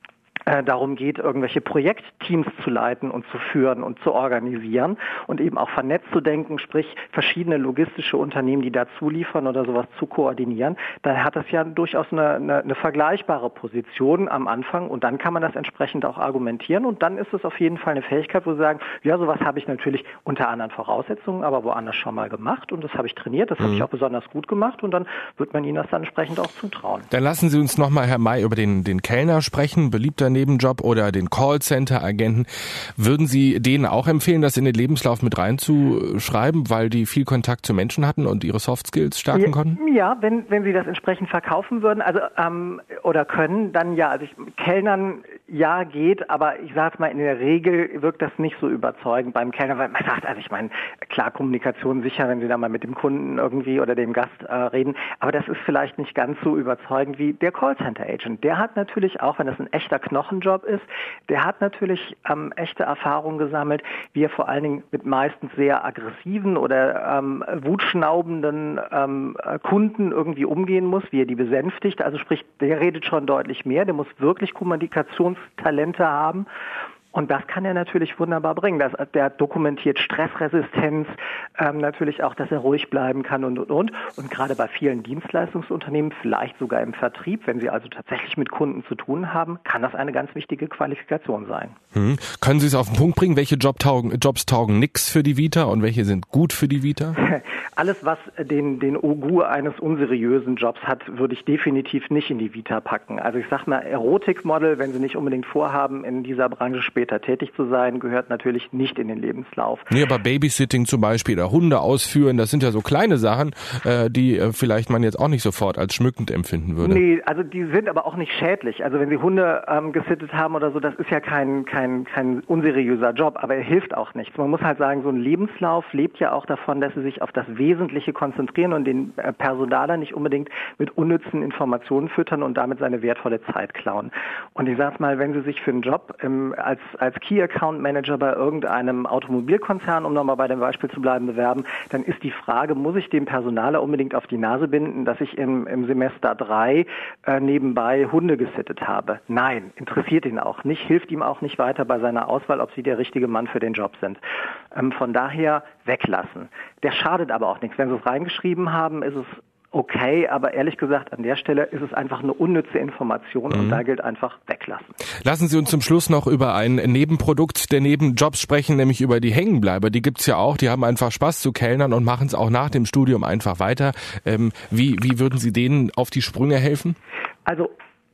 darum geht, irgendwelche Projektteams zu leiten und zu führen und zu organisieren und eben auch vernetzt zu denken, sprich verschiedene logistische Unternehmen, die dazu liefern oder sowas zu koordinieren, dann hat das ja durchaus eine, eine, eine vergleichbare Position am Anfang und dann kann man das entsprechend auch argumentieren und dann ist es auf jeden Fall eine Fähigkeit, wo Sie sagen, ja, sowas habe ich natürlich unter anderen Voraussetzungen, aber woanders schon mal gemacht und das habe ich trainiert, das mhm. habe ich auch besonders gut gemacht und dann wird man Ihnen das dann entsprechend auch zutrauen. Dann lassen Sie uns nochmal, Herr May, über den, den Kellner sprechen, beliebter Nebenjob oder den Callcenter-Agenten. Würden Sie denen auch empfehlen, das in den Lebenslauf mit reinzuschreiben, weil die viel Kontakt zu Menschen hatten und ihre Soft Skills stärken ja, konnten? Ja, wenn wenn Sie das entsprechend verkaufen würden, also ähm, oder können, dann ja. Also ich, Kellnern ja geht, aber ich sage mal, in der Regel wirkt das nicht so überzeugend beim Kellner, weil man sagt, also ich meine, klar, Kommunikation sicher, wenn Sie da mal mit dem Kunden irgendwie oder dem Gast äh, reden, aber das ist vielleicht nicht ganz so überzeugend wie der Callcenter-Agent. Der hat natürlich auch, wenn das ein echter Knochenjob ist, der hat natürlich ähm, echte Erfahrungen gesammelt, wie er vor allen Dingen mit meistens sehr aggressiven oder ähm, wutschnaubenden ähm, Kunden irgendwie umgehen muss, wie er die besänftigt. Also sprich, der redet schon deutlich mehr, der muss wirklich Kommunikationstalente haben. Und das kann er natürlich wunderbar bringen. Das, der dokumentiert Stressresistenz, ähm, natürlich auch, dass er ruhig bleiben kann und, und, und. Und gerade bei vielen Dienstleistungsunternehmen, vielleicht sogar im Vertrieb, wenn sie also tatsächlich mit Kunden zu tun haben, kann das eine ganz wichtige Qualifikation sein. Hm. Können Sie es auf den Punkt bringen, welche Job taugen, Jobs taugen nix für die Vita und welche sind gut für die Vita? Alles, was den, den Ogur eines unseriösen Jobs hat, würde ich definitiv nicht in die Vita packen. Also ich sag mal, Erotikmodel, wenn Sie nicht unbedingt vorhaben, in dieser Branche später tätig zu sein, gehört natürlich nicht in den Lebenslauf. Nee, aber Babysitting zum Beispiel oder Hunde ausführen, das sind ja so kleine Sachen, äh, die äh, vielleicht man jetzt auch nicht sofort als schmückend empfinden würde. Nee, also die sind aber auch nicht schädlich. Also wenn Sie Hunde ähm, gesittet haben oder so, das ist ja kein, kein, kein unseriöser Job, aber er hilft auch nichts. Man muss halt sagen, so ein Lebenslauf lebt ja auch davon, dass Sie sich auf das Wesentliche konzentrieren und den äh, Personaler nicht unbedingt mit unnützen Informationen füttern und damit seine wertvolle Zeit klauen. Und ich sag's mal, wenn Sie sich für einen Job ähm, als als Key Account Manager bei irgendeinem Automobilkonzern, um nochmal bei dem Beispiel zu bleiben, bewerben, dann ist die Frage, muss ich dem Personaler unbedingt auf die Nase binden, dass ich im, im Semester drei äh, nebenbei Hunde gesittet habe? Nein, interessiert ihn auch nicht, hilft ihm auch nicht weiter bei seiner Auswahl, ob Sie der richtige Mann für den Job sind. Ähm, von daher weglassen. Der schadet aber auch nichts. Wenn Sie es reingeschrieben haben, ist es okay, aber ehrlich gesagt, an der Stelle ist es einfach eine unnütze Information mhm. und da gilt einfach weglassen. Lassen Sie uns zum Schluss noch über ein Nebenprodukt der Nebenjobs sprechen, nämlich über die Hängenbleiber. Die gibt's ja auch, die haben einfach Spaß zu kellnern und machen es auch nach dem Studium einfach weiter. Ähm, wie, wie würden Sie denen auf die Sprünge helfen? Also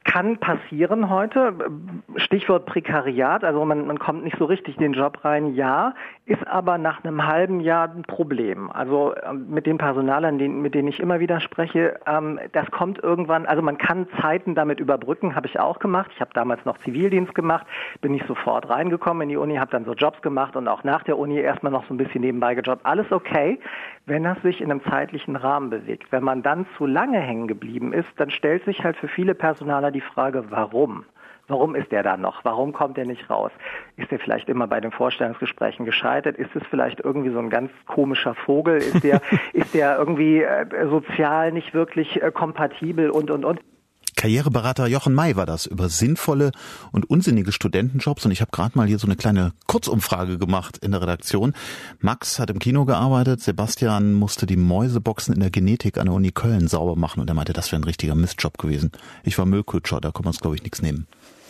Kann passieren heute. Stichwort Prekariat, also man, man kommt nicht so richtig in den Job rein, ja, ist aber nach einem halben Jahr ein Problem. Also mit den Personalern, mit denen ich immer wieder spreche, ähm, das kommt irgendwann, also man kann Zeiten damit überbrücken, habe ich auch gemacht. Ich habe damals noch Zivildienst gemacht, bin nicht sofort reingekommen in die Uni, habe dann so Jobs gemacht und auch nach der Uni erstmal noch so ein bisschen nebenbei gejobbt. Alles okay, wenn das sich in einem zeitlichen Rahmen bewegt. Wenn man dann zu lange hängen geblieben ist, dann stellt sich halt für viele Personaler die Frage, warum? Warum ist der da noch? Warum kommt er nicht raus? Ist er vielleicht immer bei den Vorstellungsgesprächen gescheitert? Ist es vielleicht irgendwie so ein ganz komischer Vogel? Ist der, ist der irgendwie äh, sozial nicht wirklich äh, kompatibel und, und, und? Karriereberater Jochen May war das über sinnvolle und unsinnige Studentenjobs. Und ich habe gerade mal hier so eine kleine Kurzumfrage gemacht in der Redaktion. Max hat im Kino gearbeitet, Sebastian musste die Mäuseboxen in der Genetik an der Uni Köln sauber machen und er meinte, das wäre ein richtiger Mistjob gewesen. Ich war Müllkutscher, da kann man es glaube ich nichts nehmen.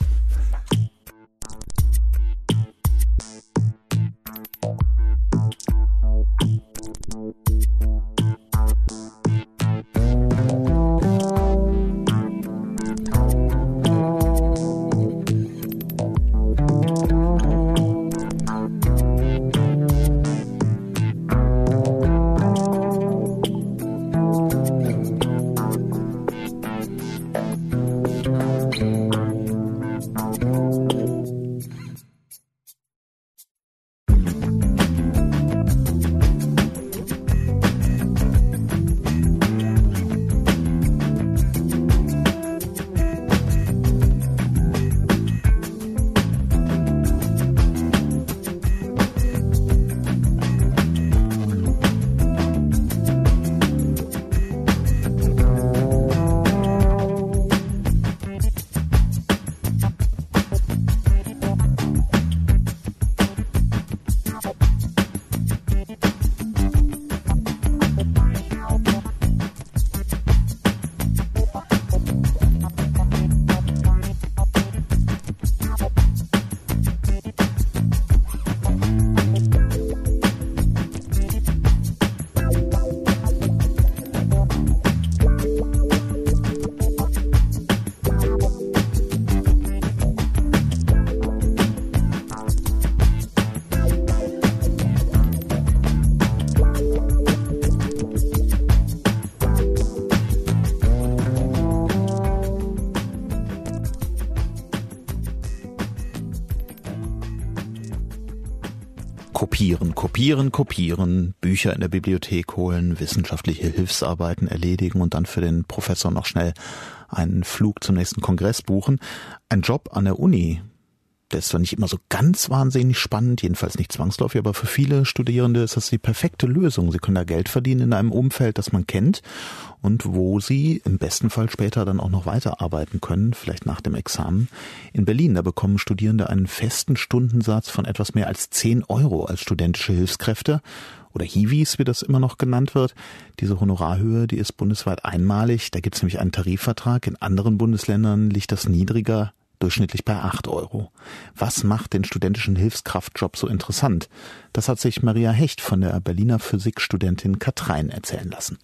Kopieren, kopieren, kopieren, Bücher in der Bibliothek holen, wissenschaftliche Hilfsarbeiten erledigen und dann für den Professor noch schnell einen Flug zum nächsten Kongress buchen. Ein Job an der Uni, der ist zwar nicht immer so ganz wahnsinnig spannend, jedenfalls nicht zwangsläufig, aber für viele Studierende ist das die perfekte Lösung. Sie können da Geld verdienen in einem Umfeld, das man kennt und wo sie im besten Fall später dann auch noch weiterarbeiten können, vielleicht nach dem Examen. In Berlin, da bekommen Studierende einen festen Stundensatz von etwas mehr als zehn Euro als studentische Hilfskräfte oder Hiwis, wie das immer noch genannt wird. Diese Honorarhöhe, die ist bundesweit einmalig. Da gibt es nämlich einen Tarifvertrag. In anderen Bundesländern liegt das niedriger, durchschnittlich bei acht Euro. Was macht den studentischen Hilfskraftjob so interessant? Das hat sich Maria Hecht von der Berliner Physikstudentin Katrein erzählen lassen.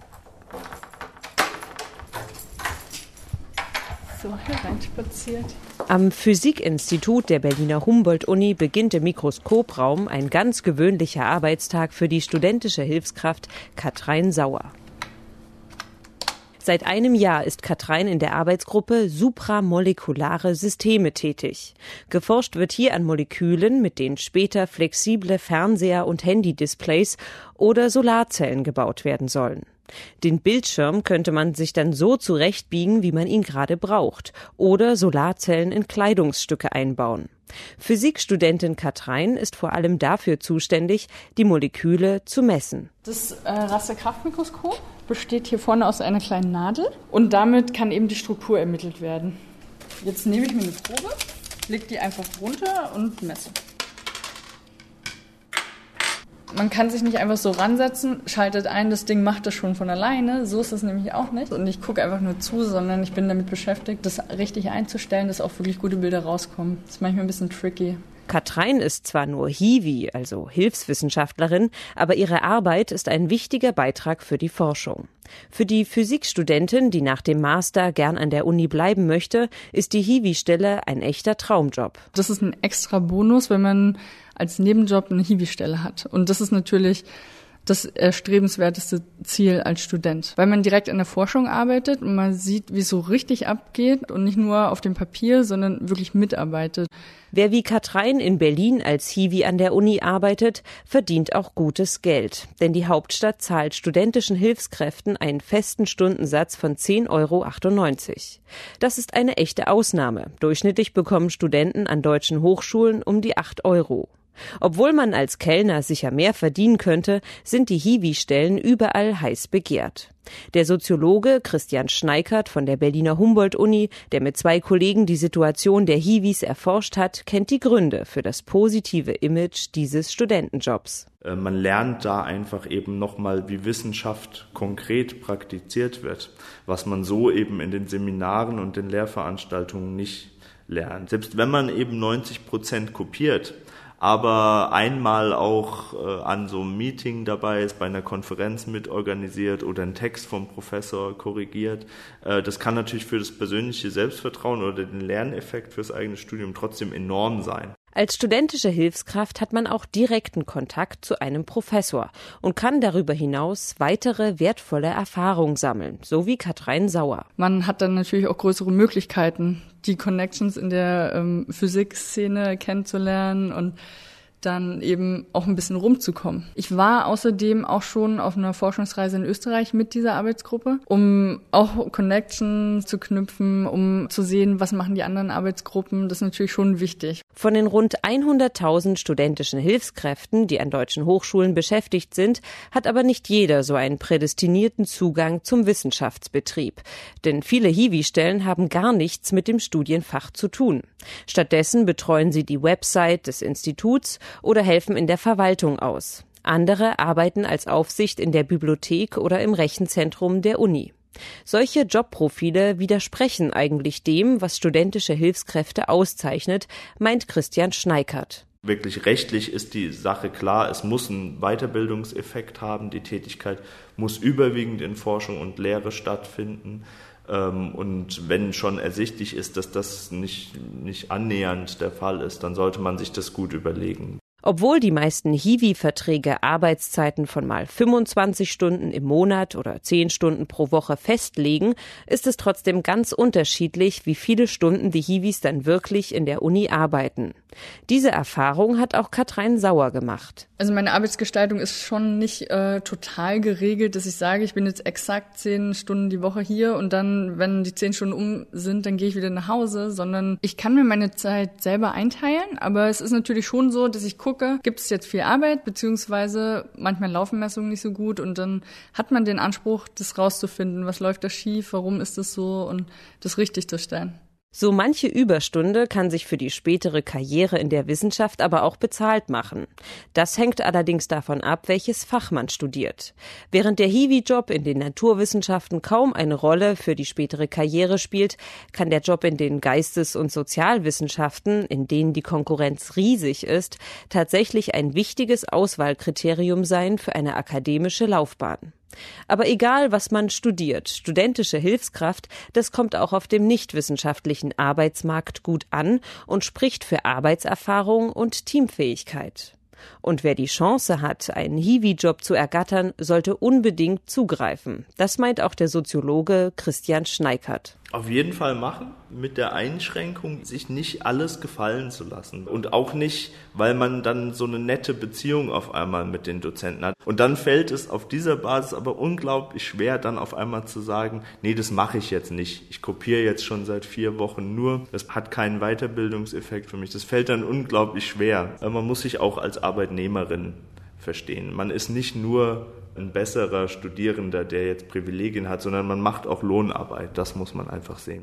So, hereinspaziert. Am Physikinstitut der Berliner Humboldt-Uni beginnt im Mikroskopraum ein ganz gewöhnlicher Arbeitstag für die studentische Hilfskraft Katrein Sauer. Seit einem Jahr ist Katrein in der Arbeitsgruppe Supramolekulare Systeme tätig. Geforscht wird hier an Molekülen, mit denen später flexible Fernseher und Handy-Displays oder Solarzellen gebaut werden sollen. Den Bildschirm könnte man sich dann so zurechtbiegen, wie man ihn gerade braucht, oder Solarzellen in Kleidungsstücke einbauen. Physikstudentin Katrein ist vor allem dafür zuständig, die Moleküle zu messen. Das äh, Rasterkraftmikroskop besteht hier vorne aus einer kleinen Nadel und damit kann eben die Struktur ermittelt werden. Jetzt nehme ich mir eine Probe, lege die einfach runter und messe. Man kann sich nicht einfach so ransetzen, schaltet ein, das Ding macht das schon von alleine. So ist es nämlich auch nicht. Und ich gucke einfach nur zu, sondern ich bin damit beschäftigt, das richtig einzustellen, dass auch wirklich gute Bilder rauskommen. Das ist manchmal ein bisschen tricky. Katrein ist zwar nur Hiwi, also Hilfswissenschaftlerin, aber ihre Arbeit ist ein wichtiger Beitrag für die Forschung. Für die Physikstudentin, die nach dem Master gern an der Uni bleiben möchte, ist die Hiwi-Stelle ein echter Traumjob. Das ist ein extra Bonus, wenn man als Nebenjob eine Hiwi-Stelle hat. Und das ist natürlich das erstrebenswerteste Ziel als Student, weil man direkt in der Forschung arbeitet und man sieht, wie es so richtig abgeht und nicht nur auf dem Papier, sondern wirklich mitarbeitet. Wer wie Katrein in Berlin als Hiwi an der Uni arbeitet, verdient auch gutes Geld. Denn die Hauptstadt zahlt studentischen Hilfskräften einen festen Stundensatz von zehn Euro achtundneunzig. Das ist eine echte Ausnahme. Durchschnittlich bekommen Studenten an deutschen Hochschulen um die acht Euro. Obwohl man als Kellner sicher mehr verdienen könnte, sind die Hiwi-Stellen überall heiß begehrt. Der Soziologe Christian Schneikert von der Berliner Humboldt-Uni, der mit zwei Kollegen die Situation der Hiwis erforscht hat, kennt die Gründe für das positive Image dieses Studentenjobs. Man lernt da einfach eben nochmal, wie Wissenschaft konkret praktiziert wird, was man so eben in den Seminaren und den Lehrveranstaltungen nicht lernt. Selbst wenn man eben neunzig Prozent kopiert, aber einmal auch äh, an so einem Meeting dabei ist, bei einer Konferenz mitorganisiert oder einen Text vom Professor korrigiert. Äh, das kann natürlich für das persönliche Selbstvertrauen oder den Lerneffekt fürs eigene Studium trotzdem enorm sein. Als studentische Hilfskraft hat man auch direkten Kontakt zu einem Professor und kann darüber hinaus weitere wertvolle Erfahrungen sammeln, so wie Katrein Sauer. Man hat dann natürlich auch größere Möglichkeiten, die Connections in der ähm, Physikszene kennenzulernen und dann eben auch ein bisschen rumzukommen. Ich war außerdem auch schon auf einer Forschungsreise in Österreich mit dieser Arbeitsgruppe, um auch Connections zu knüpfen, um zu sehen, was machen die anderen Arbeitsgruppen. Das ist natürlich schon wichtig. Von den rund hunderttausend studentischen Hilfskräften, die an deutschen Hochschulen beschäftigt sind, hat aber nicht jeder so einen prädestinierten Zugang zum Wissenschaftsbetrieb. Denn viele Hiwi-Stellen haben gar nichts mit dem Studienfach zu tun. Stattdessen betreuen sie die Website des Instituts oder helfen in der Verwaltung aus. Andere arbeiten als Aufsicht in der Bibliothek oder im Rechenzentrum der Uni. Solche Jobprofile widersprechen eigentlich dem, was studentische Hilfskräfte auszeichnet, meint Christian Schneikert. Wirklich rechtlich ist die Sache klar, es muss einen Weiterbildungseffekt haben, die Tätigkeit muss überwiegend in Forschung und Lehre stattfinden. Und wenn schon ersichtlich ist, dass das nicht, nicht annähernd der Fall ist, dann sollte man sich das gut überlegen. Obwohl die meisten Hiwi-Verträge Arbeitszeiten von mal fünfundzwanzig Stunden im Monat oder zehn Stunden pro Woche festlegen, ist es trotzdem ganz unterschiedlich, wie viele Stunden die Hiwis dann wirklich in der Uni arbeiten. Diese Erfahrung hat auch Katrein Sauer gemacht. Also meine Arbeitsgestaltung ist schon nicht äh, total geregelt, dass ich sage, ich bin jetzt exakt zehn Stunden die Woche hier und dann, wenn die zehn Stunden um sind, dann gehe ich wieder nach Hause, sondern ich kann mir meine Zeit selber einteilen, aber es ist natürlich schon so, dass ich gucke, gibt es jetzt viel Arbeit, beziehungsweise manchmal laufen Messungen nicht so gut und dann hat man den Anspruch, das rauszufinden, was läuft da schief, warum ist das so und das richtig zu stellen. So manche Überstunde kann sich für die spätere Karriere in der Wissenschaft aber auch bezahlt machen. Das hängt allerdings davon ab, welches Fach man studiert. Während der Hiwi-Job in den Naturwissenschaften kaum eine Rolle für die spätere Karriere spielt, kann der Job in den Geistes- und Sozialwissenschaften, in denen die Konkurrenz riesig ist, tatsächlich ein wichtiges Auswahlkriterium sein für eine akademische Laufbahn. Aber egal, was man studiert, studentische Hilfskraft, das kommt auch auf dem nichtwissenschaftlichen Arbeitsmarkt gut an und spricht für Arbeitserfahrung und Teamfähigkeit. Und wer die Chance hat, einen Hiwi-Job zu ergattern, sollte unbedingt zugreifen. Das meint auch der Soziologe Christian Schneikert. Auf jeden Fall machen, mit der Einschränkung, sich nicht alles gefallen zu lassen. Und auch nicht, weil man dann so eine nette Beziehung auf einmal mit den Dozenten hat. Und dann fällt es auf dieser Basis aber unglaublich schwer, dann auf einmal zu sagen, nee, das mache ich jetzt nicht. Ich kopiere jetzt schon seit vier Wochen nur. Das hat keinen Weiterbildungseffekt für mich. Das fällt dann unglaublich schwer. Man muss sich auch als Arbeitnehmerin verstehen. Man ist nicht nur ein besserer Studierender, der jetzt Privilegien hat, sondern man macht auch Lohnarbeit. Das muss man einfach sehen.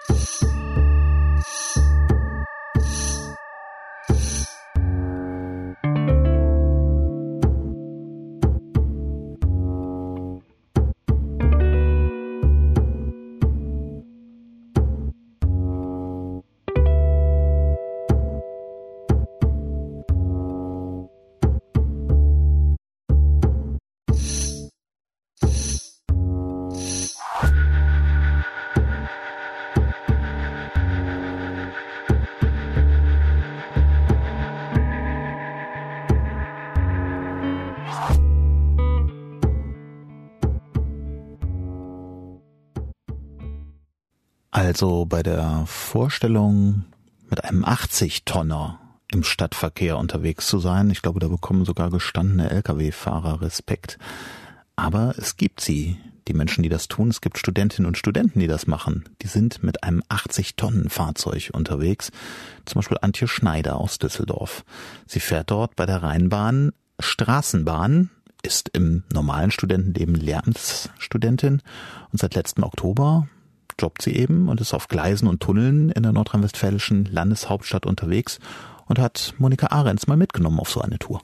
Also bei der Vorstellung, mit einem achtzig-Tonner im Stadtverkehr unterwegs zu sein, ich glaube, da bekommen sogar gestandene L K W-Fahrer Respekt. Aber es gibt sie, die Menschen, die das tun. Es gibt Studentinnen und Studenten, die das machen. Die sind mit einem achtzig-Tonnen-Fahrzeug unterwegs. Zum Beispiel Antje Schneider aus Düsseldorf. Sie fährt dort bei der Rheinbahn Straßenbahn, ist im normalen Studentenleben Lehramtsstudentin und seit letztem Oktober jobbt sie eben und ist auf Gleisen und Tunneln in der nordrhein-westfälischen Landeshauptstadt unterwegs und hat Monika Ahrens mal mitgenommen auf so eine Tour.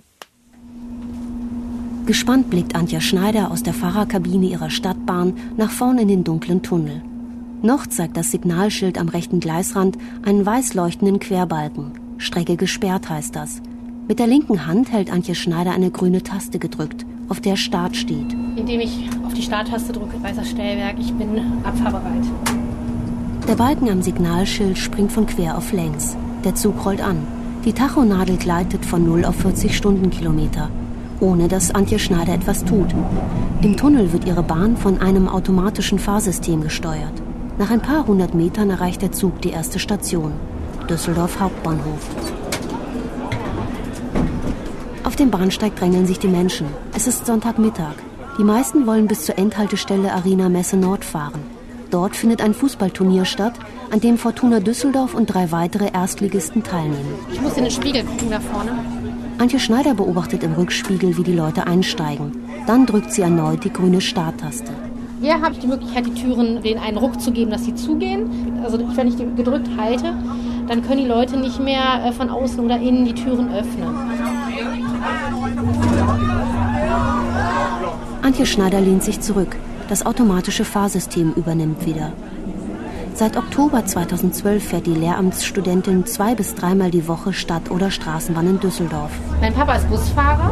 Gespannt blickt Antje Schneider aus der Fahrerkabine ihrer Stadtbahn nach vorn in den dunklen Tunnel. Noch zeigt das Signalschild am rechten Gleisrand einen weiß leuchtenden Querbalken. Strecke gesperrt heißt das. Mit der linken Hand hält Antje Schneider eine grüne Taste gedrückt, auf der Start steht. Indem ich auf die Starttaste drücke, weiß das Stellwerk, ich bin abfahrbereit. Der Balken am Signalschild springt von quer auf längs. Der Zug rollt an. Die Tachonadel gleitet von null auf vierzig Stundenkilometer, ohne dass Antje Schneider etwas tut. Im Tunnel wird ihre Bahn von einem automatischen Fahrsystem gesteuert. Nach ein paar hundert Metern erreicht der Zug die erste Station, Düsseldorf Hauptbahnhof. Auf dem Bahnsteig drängeln sich die Menschen. Es ist Sonntagmittag. Die meisten wollen bis zur Endhaltestelle Arena Messe Nord fahren. Dort findet ein Fußballturnier statt, an dem Fortuna Düsseldorf und drei weitere Erstligisten teilnehmen. Ich muss in den Spiegel gucken da vorne. Antje Schneider beobachtet im Rückspiegel, wie die Leute einsteigen. Dann drückt sie erneut die grüne Starttaste. Hier habe ich die Möglichkeit, die Türen denen einen Ruck zu geben, dass sie zugehen. Also wenn ich die gedrückt halte, dann können die Leute nicht mehr von außen oder innen die Türen öffnen. Antje Schneider lehnt sich zurück. Das automatische Fahrsystem übernimmt wieder. Seit Oktober zweitausendzwölf fährt die Lehramtsstudentin zwei bis dreimal die Woche Stadt- oder Straßenbahn in Düsseldorf. Mein Papa ist Busfahrer.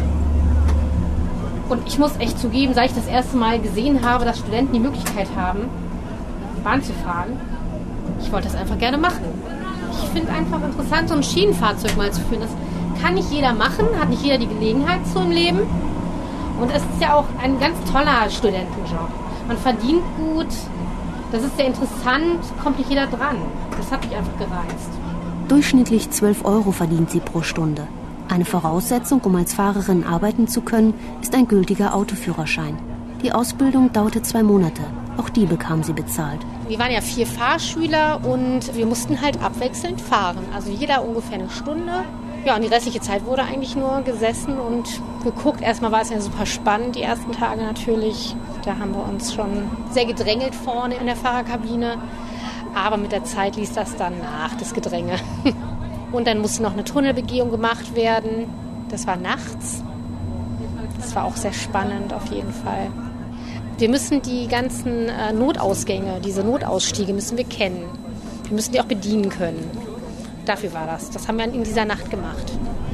Und ich muss echt zugeben, seit ich das erste Mal gesehen habe, dass Studenten die Möglichkeit haben, Bahn zu fahren, ich wollte das einfach gerne machen. Ich finde einfach interessant, so ein Schienenfahrzeug mal zu führen. Das kann nicht jeder machen, hat nicht jeder die Gelegenheit zu im Leben. Und es ist ja auch ein ganz toller Studentenjob. Man verdient gut, das ist sehr interessant, kommt nicht jeder dran. Das hat mich einfach gereizt. Durchschnittlich zwölf Euro verdient sie pro Stunde. Eine Voraussetzung, um als Fahrerin arbeiten zu können, ist ein gültiger Autoführerschein. Die Ausbildung dauerte zwei Monate. Auch die bekam sie bezahlt. Wir waren ja vier Fahrschüler und wir mussten halt abwechselnd fahren. Also jeder ungefähr eine Stunde. Ja, und die restliche Zeit wurde eigentlich nur gesessen und geguckt. Erstmal war es ja super spannend, die ersten Tage natürlich. Da haben wir uns schon sehr gedrängelt vorne in der Fahrerkabine. Aber mit der Zeit ließ das dann nach, das Gedränge. Und dann musste noch eine Tunnelbegehung gemacht werden. Das war nachts. Das war auch sehr spannend auf jeden Fall. Wir müssen die ganzen äh, Notausgänge, diese Notausstiege müssen wir kennen. Wir müssen die auch bedienen können. Dafür war das. Das haben wir in dieser Nacht gemacht.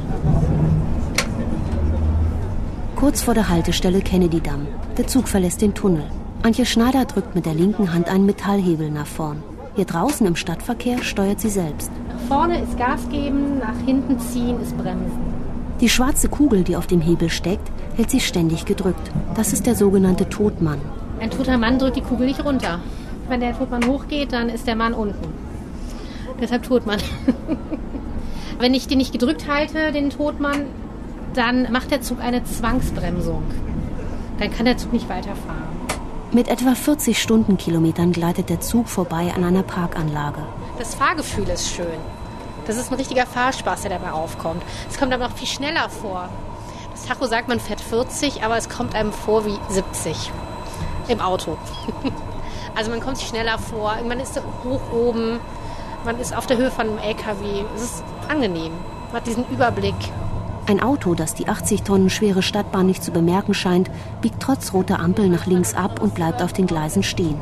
Kurz vor der Haltestelle Kennedy-Damm. Der Zug verlässt den Tunnel. Antje Schneider drückt mit der linken Hand einen Metallhebel nach vorn. Hier draußen im Stadtverkehr steuert sie selbst. Nach vorne ist Gas geben, nach hinten ziehen ist bremsen. Die schwarze Kugel, die auf dem Hebel steckt, hält sie ständig gedrückt. Das ist der sogenannte Totmann. Ein toter Mann drückt die Kugel nicht runter. Wenn der Totmann hochgeht, dann ist der Mann unten. Deshalb Totmann. Wenn ich den nicht gedrückt halte, den Totmann, dann macht der Zug eine Zwangsbremsung. Dann kann der Zug nicht weiterfahren. Mit etwa vierzig Stundenkilometern gleitet der Zug vorbei an einer Parkanlage. Das Fahrgefühl ist schön. Das ist ein richtiger Fahrspaß, der dabei aufkommt. Es kommt aber noch viel schneller vor. Das Tacho sagt, man fährt vierzig, aber es kommt einem vor wie siebzig im Auto. Also man kommt sich schneller vor, man ist hoch oben, man ist auf der Höhe von einem L K W. Es ist angenehm, man hat diesen Überblick. Ein Auto, das die achtzig Tonnen schwere Stadtbahn nicht zu bemerken scheint, biegt trotz roter Ampel nach links ab und bleibt auf den Gleisen stehen.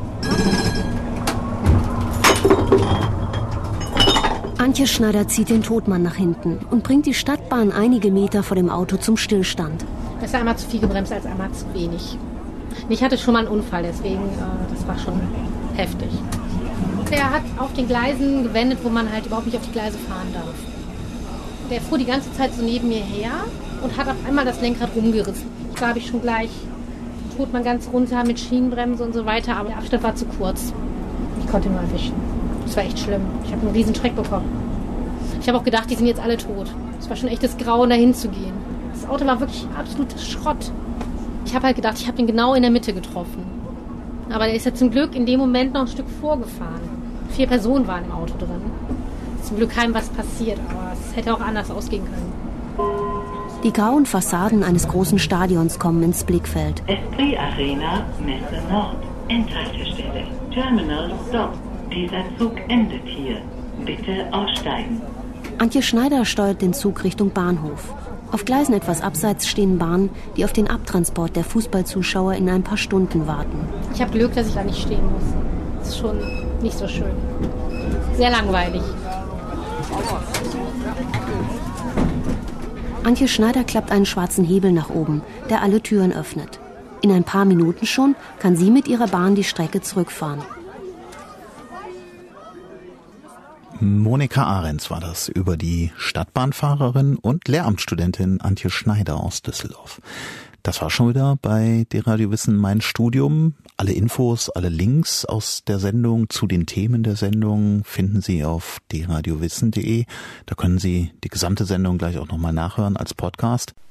Antje Schneider zieht den Todmann nach hinten und bringt die Stadtbahn einige Meter vor dem Auto zum Stillstand. Es ist einmal zu viel gebremst als einmal zu wenig. Ich hatte schon mal einen Unfall, deswegen, äh, das war schon heftig. Der hat auf den Gleisen gewendet, wo man halt überhaupt nicht auf die Gleise fahren darf. Der fuhr die ganze Zeit so neben mir her und hat auf einmal das Lenkrad rumgerissen. Da habe ich schon gleich, tut man ganz runter mit Schienenbremse und so weiter, aber der Abstand war zu kurz. Ich konnte ihn nur erwischen. Das war echt schlimm. Ich habe einen riesen Schreck bekommen. Ich habe auch gedacht, die sind jetzt alle tot. Es war schon echtes Grauen, dahin zu gehen. Das Auto war wirklich absoluter Schrott. Ich habe halt gedacht, ich habe ihn genau in der Mitte getroffen. Aber der ist ja zum Glück in dem Moment noch ein Stück vorgefahren. Vier Personen waren im Auto drin. Zum Glück keinem was passiert, aber es hätte auch anders ausgehen können. Die grauen Fassaden eines großen Stadions kommen ins Blickfeld. Esprit Arena, Messe Nord, Endhaltestelle, Terminal Stop. Dieser Zug endet hier. Bitte aussteigen. Antje Schneider steuert den Zug Richtung Bahnhof. Auf Gleisen etwas abseits stehen Bahnen, die auf den Abtransport der Fußballzuschauer in ein paar Stunden warten. Ich habe Glück, dass ich da nicht stehen muss. Das ist schon nicht so schön. Sehr langweilig. Antje Schneider klappt einen schwarzen Hebel nach oben, der alle Türen öffnet. In ein paar Minuten schon kann sie mit ihrer Bahn die Strecke zurückfahren. Monika Ahrens war das über die Stadtbahnfahrerin und Lehramtsstudentin Antje Schneider aus Düsseldorf. Das war schon wieder bei D-Radio Wissen mein Studium. Alle Infos, alle Links aus der Sendung zu den Themen der Sendung finden Sie auf d radio wissen punkt de. Da können Sie die gesamte Sendung gleich auch nochmal nachhören als Podcast.